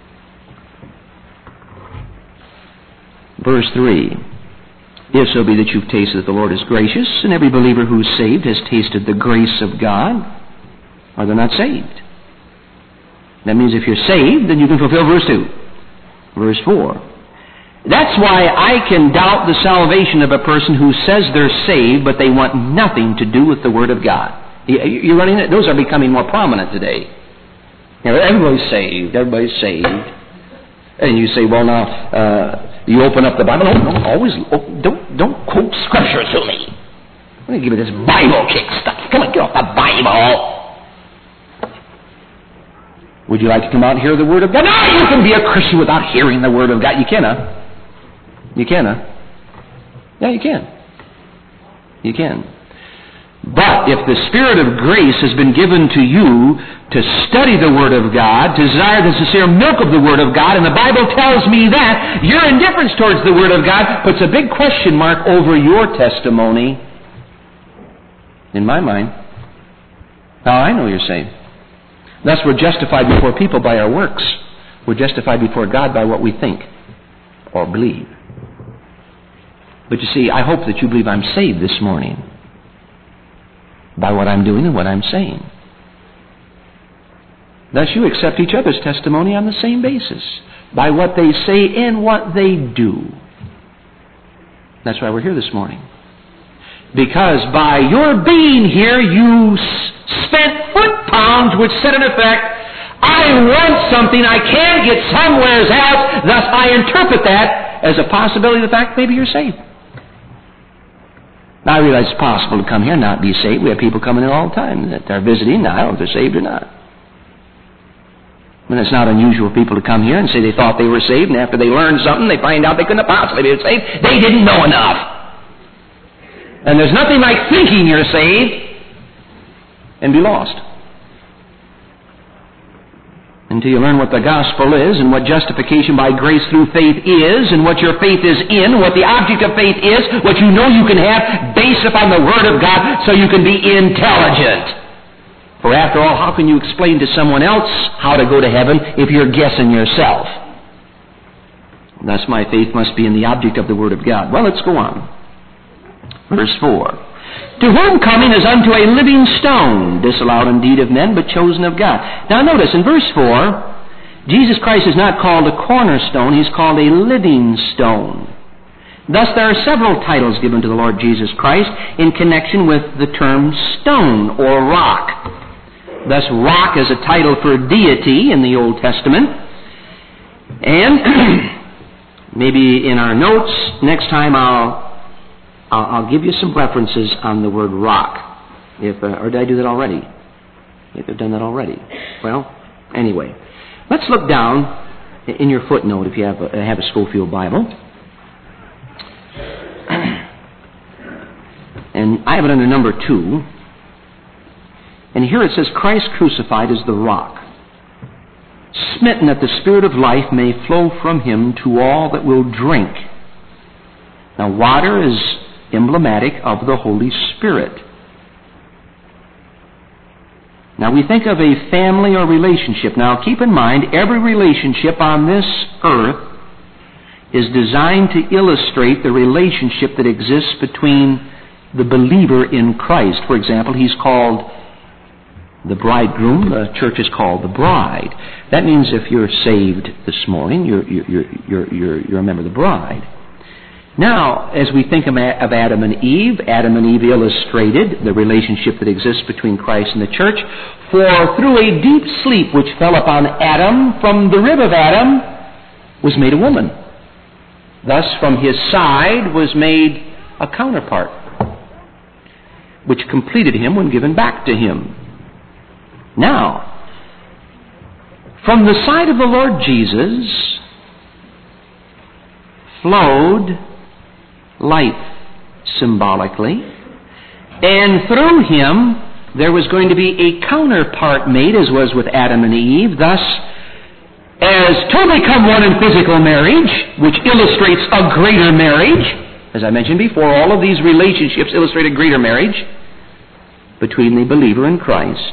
Verse 3. If so be that you've tasted that the Lord is gracious, and every believer who's saved has tasted the grace of God, or they're not saved. That means if you're saved, then you can fulfill verse 2. Verse 4. That's why I can doubt the salvation of a person who says they're saved, but they want nothing to do with the Word of God. You're running it? Those are becoming more prominent today. You know, everybody's saved. Everybody's saved. And you say, well, now, you open up the Bible. Don't quote Scripture to me. I'm going to give you this Bible kick stuff. Come on, get off the Bible. Would you like to come out and hear the Word of God? No, you can be a Christian without hearing the Word of God. You can, huh? You can, huh? Yeah, you can. You can. But if the Spirit of grace has been given to you to study the Word of God, to desire the sincere milk of the Word of God, and the Bible tells me that, your indifference towards the Word of God puts a big question mark over your testimony, in my mind. Now, I know you're saved. Thus, we're justified before people by our works. We're justified before God by what we think or believe. But you see, I hope that you believe I'm saved this morning by what I'm doing and what I'm saying. Thus you accept each other's testimony on the same basis, by what they say and what they do. That's why we're here this morning. Because by your being here, you spent foot-pounds which said in effect, I want something I can't get somewhere else, thus I interpret that as a possibility of the fact maybe you're saved. Now, I realize it's possible to come here and not be saved. We have people coming in all the time that are visiting. Now, I don't know if they're saved or not. And it's not unusual for people to come here and say they thought they were saved, and after they learned something, they find out they couldn't have possibly been saved. They didn't know enough. And there's nothing like thinking you're saved and be lost until you learn what the gospel is and what justification by grace through faith is and what your faith is in, what the object of faith is, what you know you can have based upon the Word of God so you can be intelligent. For after all, how can you explain to someone else how to go to heaven if you're guessing yourself? Thus my faith must be in the object of the Word of God. Well, let's go on. Verse 4. To whom coming is unto a living stone, disallowed indeed of men, but chosen of God. Now notice, in verse 4, Jesus Christ is not called a cornerstone, He's called a living stone. Thus there are several titles given to the Lord Jesus Christ in connection with the term stone or rock. Thus rock is a title for deity in the Old Testament. And maybe in our notes, next time I'll give you some references on the word rock. Or did I do that already? If I've done that already. Well, anyway. Let's look down in your footnote if you have a Scofield Bible. And I have it under number 2. And here it says, Christ crucified is the rock, smitten that the Spirit of life may flow from Him to all that will drink. Now, water is emblematic of the Holy Spirit. Now we think of a family or relationship. Now keep in mind, every relationship on this earth is designed to illustrate the relationship that exists between the believer in Christ. For example, He's called the bridegroom, the church is called the bride. That means if you're saved this morning, you're a member of the bride. Now, as we think of Adam and Eve illustrated the relationship that exists between Christ and the church. For through a deep sleep which fell upon Adam, from the rib of Adam was made a woman. Thus, from his side was made a counterpart, which completed him when given back to him. Now, from the side of the Lord Jesus flowed life, symbolically, and through Him there was going to be a counterpart made, as was with Adam and Eve. Thus, as two become one in physical marriage, which illustrates a greater marriage, as I mentioned before, all of these relationships illustrate a greater marriage between the believer and Christ.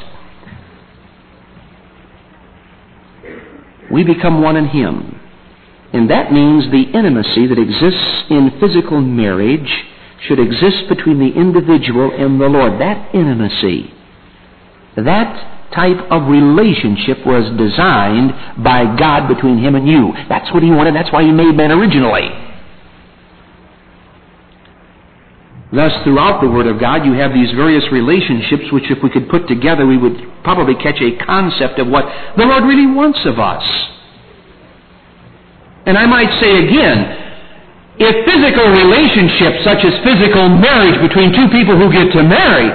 We become one in Him. And that means the intimacy that exists in physical marriage should exist between the individual and the Lord. That intimacy, that type of relationship was designed by God between Him and you. That's what He wanted. That's why He made man originally. Thus, throughout the Word of God, you have these various relationships which, if we could put together, we would probably catch a concept of what the Lord really wants of us. And I might say again, if physical relationships such as physical marriage between two people who get married,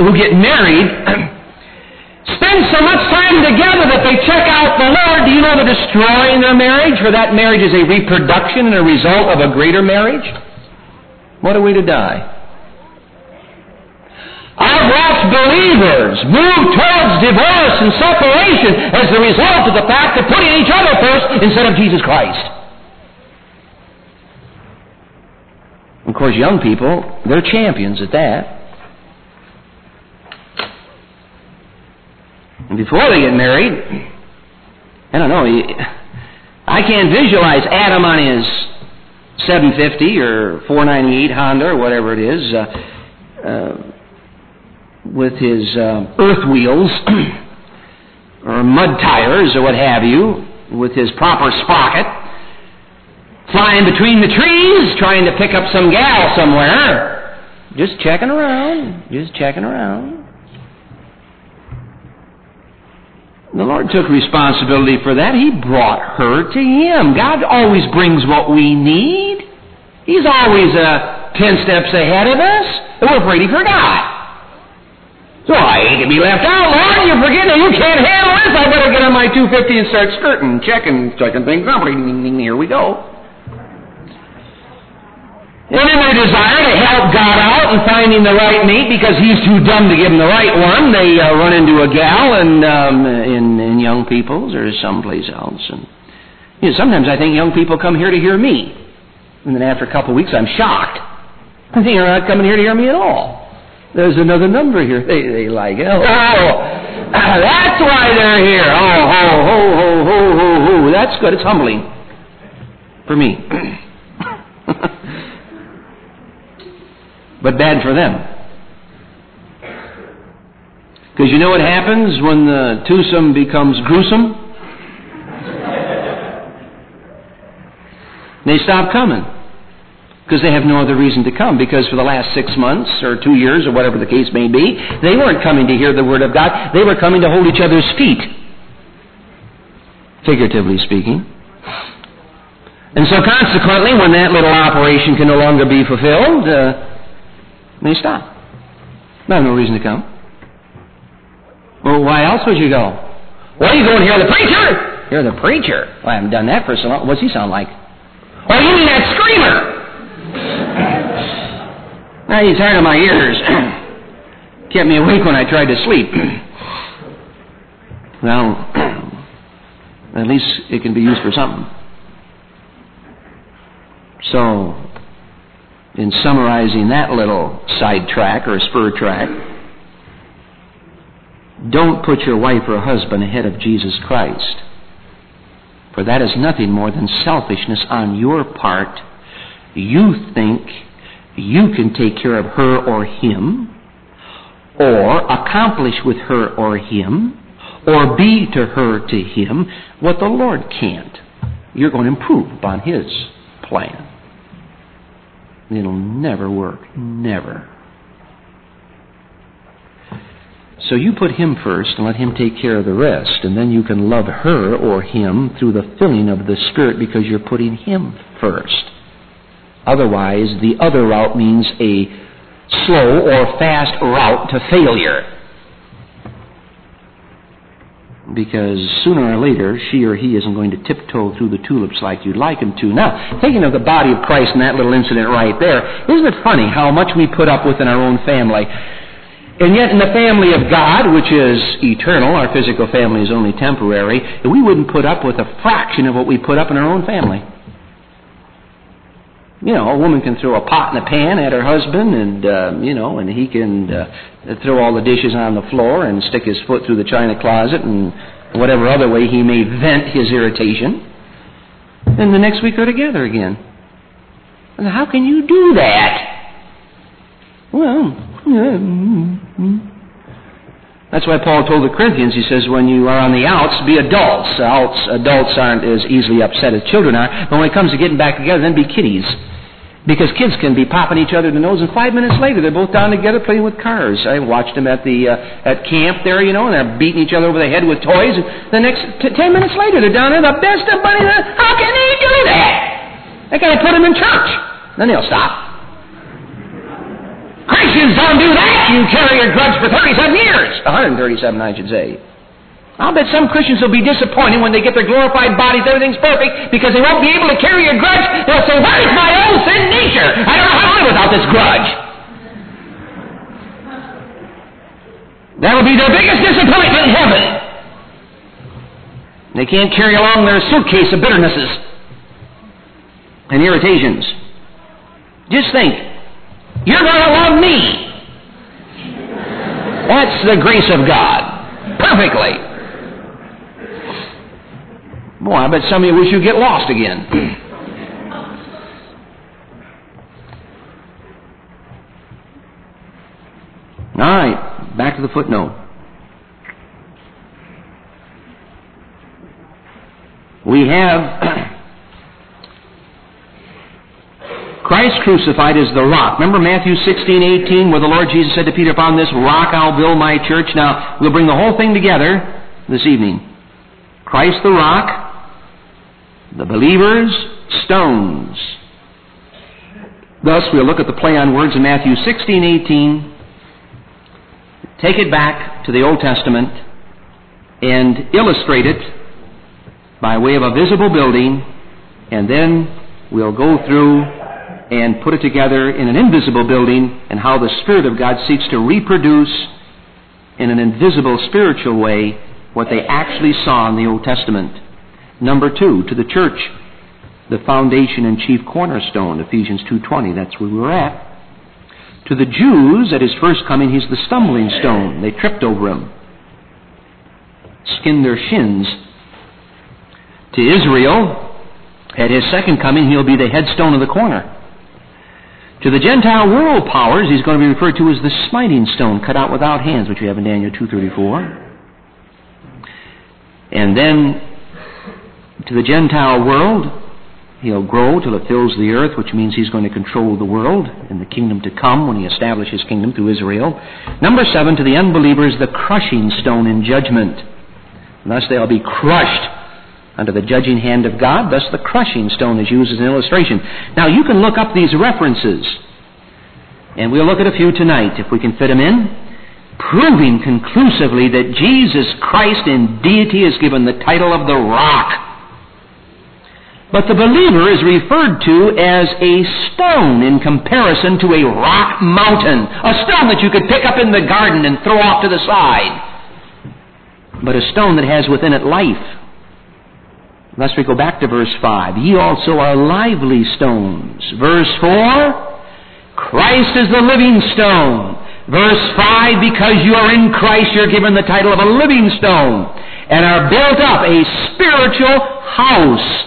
spend so much time together that they check out the Lord, do you know they're destroying their marriage? For that marriage is a reproduction and a result of a greater marriage? What a way to die. I've watched believers move towards divorce and separation as the result of the fact of putting each other first instead of Jesus Christ. Of course, young people, they're champions at that. And before they get married, I don't know, I can't visualize Adam on his 750 or 498 Honda or whatever it is, with his earth wheels or mud tires or what have you, with his proper sprocket, flying between the trees, trying to pick up some gal somewhere, just checking around. The Lord took responsibility for that. He brought her to Him. God always brings what we need. He's always 10 steps ahead of us, and we're afraid He forgot. So I hate to be left out. Lord, you're forgetting it. You can't handle this. I better get on my 250 and start skirting, checking things out. Here we go. And in their desire to help God out in finding the right mate, because he's too dumb to give him the right one, they run into a gal in young people's or someplace else. And sometimes I think young people come here to hear me, and then after a couple of weeks I'm shocked. I think they're not coming here to hear me at all. There's another number here. They like it. Oh, that's why they're here. Oh, that's good. It's humbling for me. But bad for them. Because you know what happens when the twosome becomes gruesome? They stop coming. Because they have no other reason to come. Because for the last 6 months or 2 years or whatever the case may be, they weren't coming to hear the Word of God. They were coming to hold each other's feet. Figuratively speaking. And so consequently, when that little operation can no longer be fulfilled, they stop. They have no reason to come. Well, why else would you go? Well, you go and hear the preacher. Hear the preacher? Well, I haven't done that for so long. What's he sound like? Oh, you mean that screamer? Now, he's tired of my ears. Kept me awake when I tried to sleep. Well, at least it can be used for something. So, in summarizing that little sidetrack or spur track, don't put your wife or husband ahead of Jesus Christ. For that is nothing more than selfishness on your part. You think you can take care of her or him, or accomplish with her or him, or be to her to him what the Lord can't. You're going to improve upon His plan. It'll never work. Never. So you put Him first and let Him take care of the rest, and then you can love her or him through the filling of the Spirit because you're putting Him first. Otherwise, the other route means a slow or fast route to failure. Because sooner or later, she or he isn't going to tiptoe through the tulips like you'd like him to. Now, thinking of the body of Christ in that little incident right there, isn't it funny how much we put up with in our own family? And yet in the family of God, which is eternal, our physical family is only temporary, we wouldn't put up with a fraction of what we put up in our own family. You know, a woman can throw a pot in a pan at her husband, and and he can throw all the dishes on the floor and stick his foot through the china closet and whatever other way he may vent his irritation. And the next week they're together again. And how can you do that? Well, that's why Paul told the Corinthians, he says, when you are on the outs, be adults. Adults aren't as easily upset as children are, but when it comes to getting back together, then be kiddies. Because kids can be popping each other in the nose, and 5 minutes later, they're both down together playing with cars. I watched them at camp there, and they're beating each other over the head with toys, and the next 10 minutes later, they're down there, the best of buddies. How can they do that? They got to put them in church. Then they'll stop. Christians don't do that. You carry your grudge for 37 years. 137, I should say. I'll bet some Christians will be disappointed when they get their glorified bodies, everything's perfect, because they won't be able to carry a grudge. They'll say, where is my old sin nature? I don't know how to live without this grudge. That'll be their biggest disappointment in heaven. They can't carry along their suitcase of bitternesses and irritations. Just think, you're going to love me. That's the grace of God. Perfectly. Boy, I bet some of you wish you'd get lost again. All right, back to the footnote. We have Christ crucified is the rock. Remember Matthew 16:18, where the Lord Jesus said to Peter, upon this rock I'll build my church. Now, we'll bring the whole thing together this evening. Christ the rock, the believers, stones. Thus, we'll look at the play on words in Matthew 16:18, take it back to the Old Testament, and illustrate it by way of a visible building, and then we'll go through and put it together in an invisible building, and how the Spirit of God seeks to reproduce in an invisible spiritual way what they actually saw in the Old Testament. Number 2, to the church, the foundation and chief cornerstone, Ephesians 2:20, that's where we're at. To the Jews, at his first coming, he's the stumbling stone. They tripped over him, skinned their shins. To Israel, at his second coming, he'll be the headstone of the corner. To the Gentile world powers, he's going to be referred to as the smiting stone, cut out without hands, which we have in Daniel 2:34. And then, to the Gentile world, he'll grow till it fills the earth, which means he's going to control the world in the kingdom to come when he establishes his kingdom through Israel. Number 7, to the unbelievers, the crushing stone in judgment. Thus they'll be crushed under the judging hand of God. Thus the crushing stone is used as an illustration. Now you can look up these references, and we'll look at a few tonight if we can fit them in, proving conclusively that Jesus Christ in deity is given the title of the rock. But the believer is referred to as a stone in comparison to a rock mountain, a stone that you could pick up in the garden and throw off to the side, but a stone that has within it life. Thus we go back to verse 5. Ye also are lively stones. Verse 4, Christ is the living stone. Verse 5, because you are in Christ, you're given the title of a living stone, and are built up a spiritual house.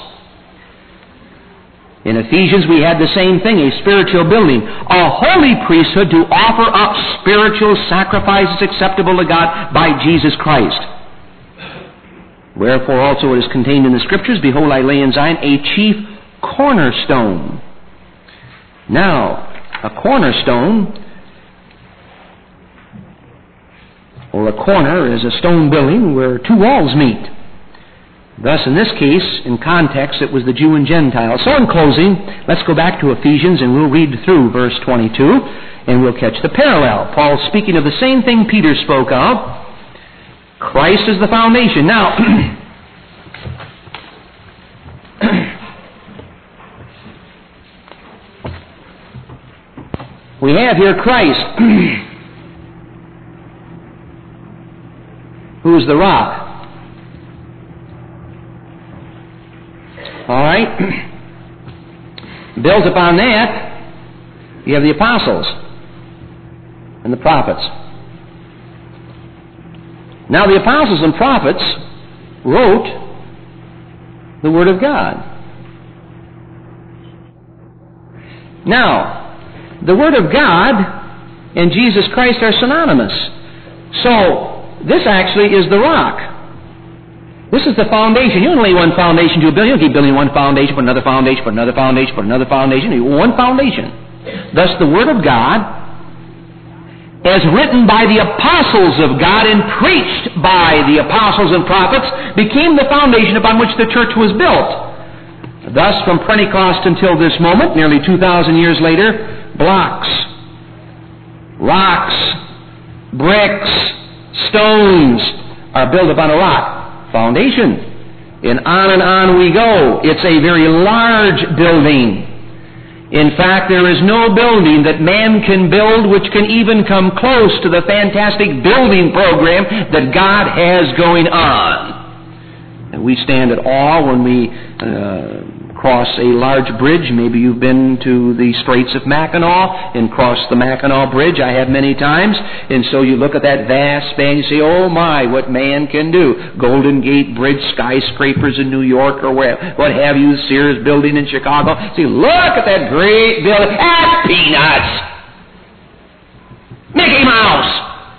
In Ephesians we had the same thing, a spiritual building, a holy priesthood to offer up spiritual sacrifices acceptable to God by Jesus Christ. Wherefore also it is contained in the Scriptures, behold, I lay in Zion a chief cornerstone. Now, a cornerstone, or a corner, is a stone building where two walls meet. Thus, in this case, in context, it was the Jew and Gentile. So in closing, let's go back to Ephesians and we'll read through verse 22 and we'll catch the parallel. Paul speaking of the same thing Peter spoke of. Christ is the foundation. Now, we have here Christ, who is the rock. All right? Built upon that, you have the apostles and the prophets. Now, the apostles and prophets wrote the Word of God. Now, the Word of God and Jesus Christ are synonymous. So, this actually is the rock. This is the foundation. You don't lay one foundation to a building. You don't keep building one foundation, put another foundation, put another foundation, put another foundation. You one foundation. Thus, the Word of God, as written by the apostles of God and preached by the apostles and prophets, became the foundation upon which the church was built. Thus, from Pentecost until this moment, nearly 2,000 years later, blocks, rocks, bricks, stones are built upon a rock foundation. And on we go. It's a very large building. In fact, there is no building that man can build which can even come close to the fantastic building program that God has going on. And we stand at awe when we cross a large bridge. Maybe you've been to the Straits of Mackinac and crossed the Mackinac Bridge. I have many times. And so you look at that vast span, you say, oh my, what man can do. Golden Gate Bridge, skyscrapers in New York or what have you, Sears Building in Chicago. See, look at that great building. That's peanuts. Mickey Mouse.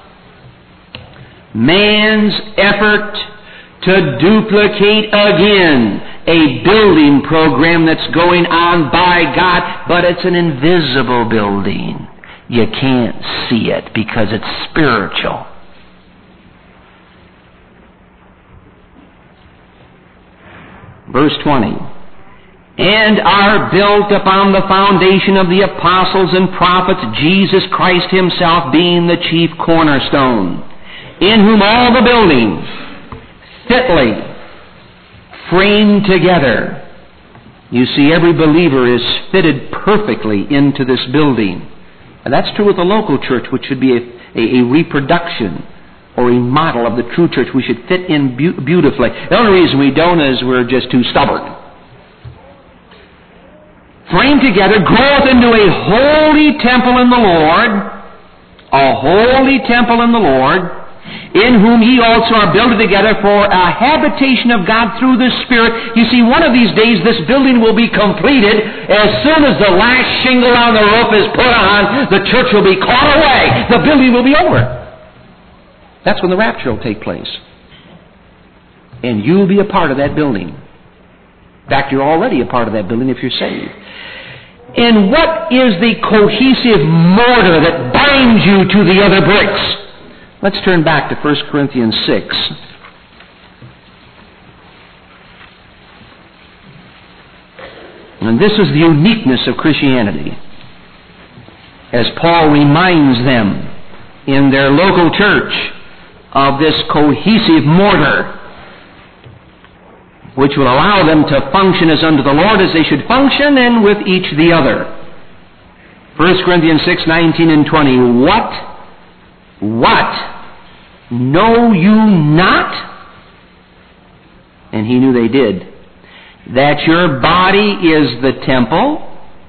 Man's effort to duplicate again a building program that's going on by God, but it's an invisible building. You can't see it because it's spiritual. Verse 20. And are built upon the foundation of the apostles and prophets, Jesus Christ himself being the chief cornerstone, in whom all the buildings fitly framed together. You see, every believer is fitted perfectly into this building. And that's true with the local church, which should be a reproduction or a model of the true church. We should fit in beautifully. The only reason we don't is we're just too stubborn. Framed together, groweth into a holy temple in the Lord, a holy temple in the Lord, in whom ye also are builded together for a habitation of God through the Spirit. You see, one of these days this building will be completed. As soon as the last shingle on the roof is put on, the church will be caught away. The building will be over. That's when the rapture will take place. And you'll be a part of that building. In fact, you're already a part of that building if you're saved. And what is the cohesive mortar that binds you to the other bricks? Let's turn back to 1 Corinthians 6. And this is the uniqueness of Christianity. As Paul reminds them in their local church of this cohesive mortar, which will allow them to function as unto the Lord as they should function, and with each the other. 1 Corinthians 6:19 and 20. What? Know you not? And he knew they did. That your body is the temple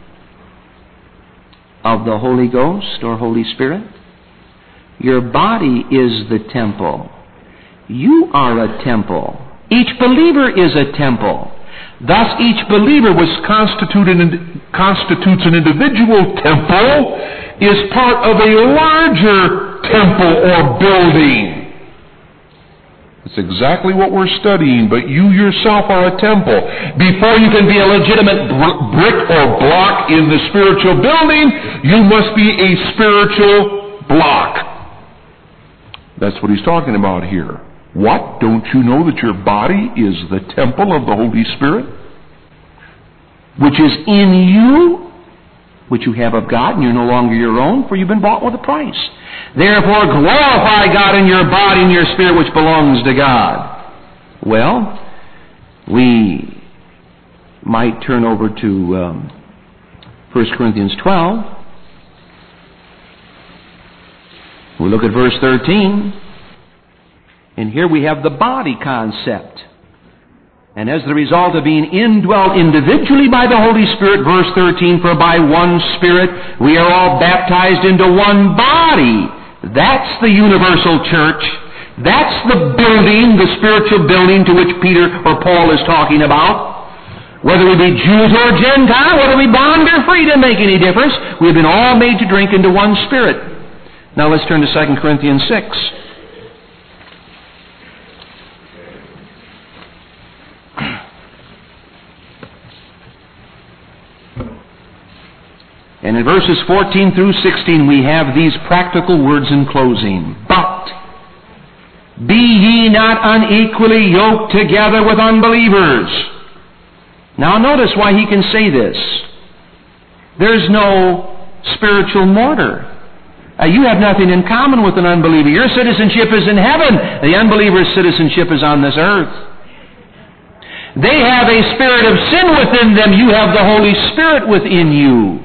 of the Holy Ghost or Holy Spirit? Your body is the temple. You are a temple. Each believer is a temple. Thus each believer was constitutes an individual temple, is part of a larger temple or building. That's exactly what we're studying, but you yourself are a temple. Before you can be a legitimate brick or block in the spiritual building, you must be a spiritual block. That's what he's talking about here. What? Don't you know that your body is the temple of the Holy Spirit, which is in you, which you have of God, and you're no longer your own, for you've been bought with a price. Therefore glorify God in your body and your spirit, which belongs to God. Well, we might turn over to 1 Corinthians 12. We look at verse 13. And here we have the body concept. And as the result of being indwelt individually by the Holy Spirit, verse 13, for by one Spirit we are all baptized into one body. That's the universal church. That's the building, the spiritual building to which Peter or Paul is talking about. Whether we be Jews or Gentile, whether we bond or free, doesn't make any difference. We've been all made to drink into one Spirit. Now let's turn to 2 Corinthians 6. And in verses 14 through 16 we have these practical words in closing. But be ye not unequally yoked together with unbelievers. Now notice why he can say this. There's no spiritual mortar. You have nothing in common with an unbeliever. Your citizenship is in heaven. The unbeliever's citizenship is on this earth. They have a spirit of sin within them. You have the Holy Spirit within you.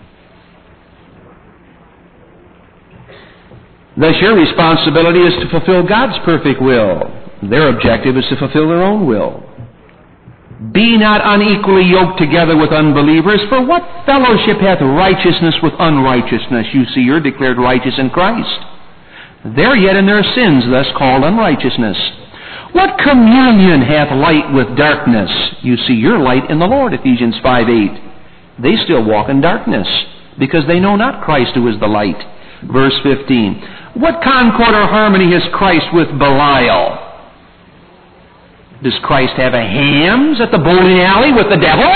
Thus your responsibility is to fulfill God's perfect will. Their objective is to fulfill their own will. Be not unequally yoked together with unbelievers, for what fellowship hath righteousness with unrighteousness? You see, you're declared righteous in Christ. They're yet in their sins, thus called unrighteousness. What communion hath light with darkness? You see, you're light in the Lord, Ephesians 5:8. They still walk in darkness, because they know not Christ who is the light. Verse 15. What concord or harmony has Christ with Belial? Does Christ have a hams at the bowling alley with the devil?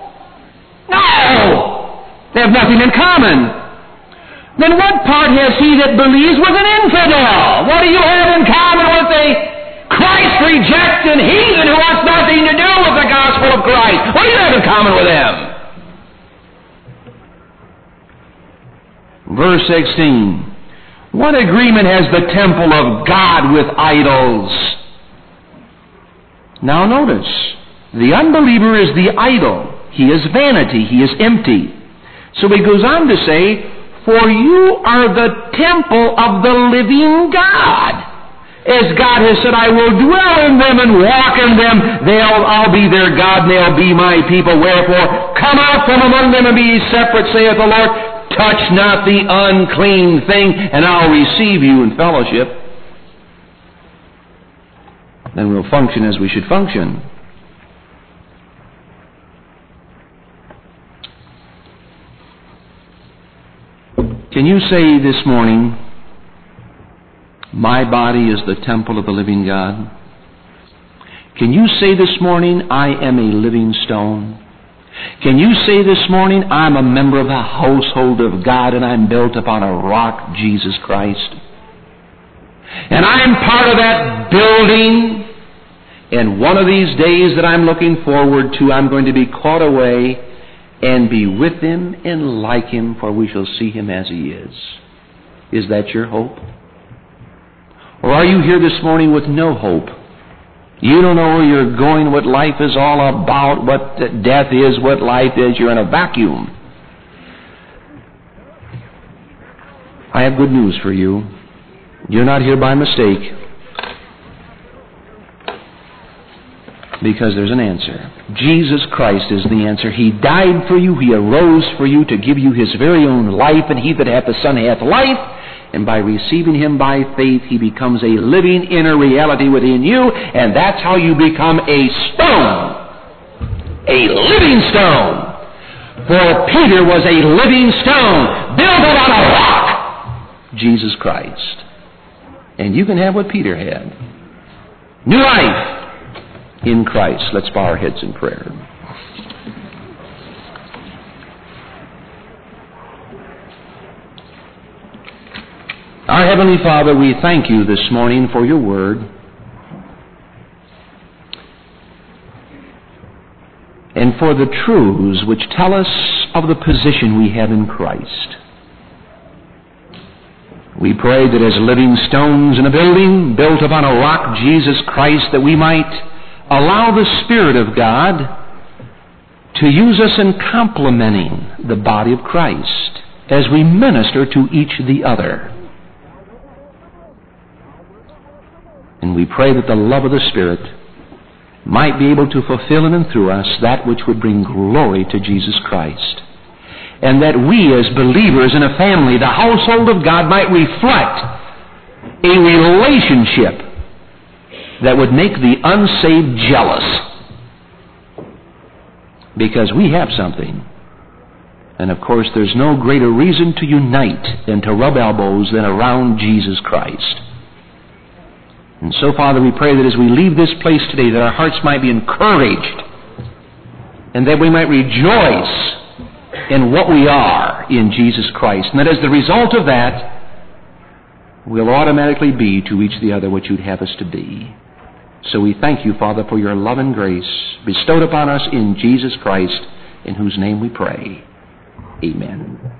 No! They have nothing in common. Then what part has he that believes with an infidel? What do you have in common with a Christ-rejecting heathen who wants nothing to do with the gospel of Christ? What do you have in common with them? Verse 16. What agreement has the temple of God with idols? Now notice, the unbeliever is the idol. He is vanity. He is empty. So he goes on to say, for you are the temple of the living God. As God has said, I will dwell in them and walk in them. I'll be their God, and they'll be my people. Wherefore, come out from among them and be ye separate, saith the Lord. Touch not the unclean thing, and I'll receive you in fellowship. Then we'll function as we should function. Can you say this morning, my body is the temple of the living God? Can you say this morning, I am a living stone? Can you say this morning, I'm a member of the household of God and I'm built upon a rock, Jesus Christ? And I'm part of that building, and one of these days that I'm looking forward to, I'm going to be caught away and be with Him and like Him, for we shall see Him as He is. Is that your hope? Or are you here this morning with no hope? You don't know where you're going, what life is all about, what death is, what life is. You're in a vacuum. I have good news for you. You're not here by mistake, because there's an answer. Jesus Christ is the answer. He died for you. He arose for you to give you His very own life, and he that hath the Son hath life. And by receiving Him by faith, He becomes a living inner reality within you, and that's how you become a stone. A living stone. For Peter was a living stone, built on a rock, Jesus Christ. And you can have what Peter had. New life in Christ. Let's bow our heads in prayer. Our Heavenly Father, we thank You this morning for Your Word. And for the truths which tell us of the position we have in Christ. We pray that as living stones in a building built upon a rock, Jesus Christ, that we might allow the Spirit of God to use us in complementing the body of Christ as we minister to each the other. And we pray that the love of the Spirit might be able to fulfill in and through us that which would bring glory to Jesus Christ. And that we as believers in a family, the household of God, might reflect a relationship that would make the unsaved jealous. Because we have something. And of course, there's no greater reason to unite and to rub elbows than around Jesus Christ. And so, Father, we pray that as we leave this place today, that our hearts might be encouraged and that we might rejoice in what we are in Jesus Christ. And that as the result of that, we'll automatically be to each the other what You'd have us to be. So we thank You, Father, for Your love and grace bestowed upon us in Jesus Christ, in whose name we pray. Amen.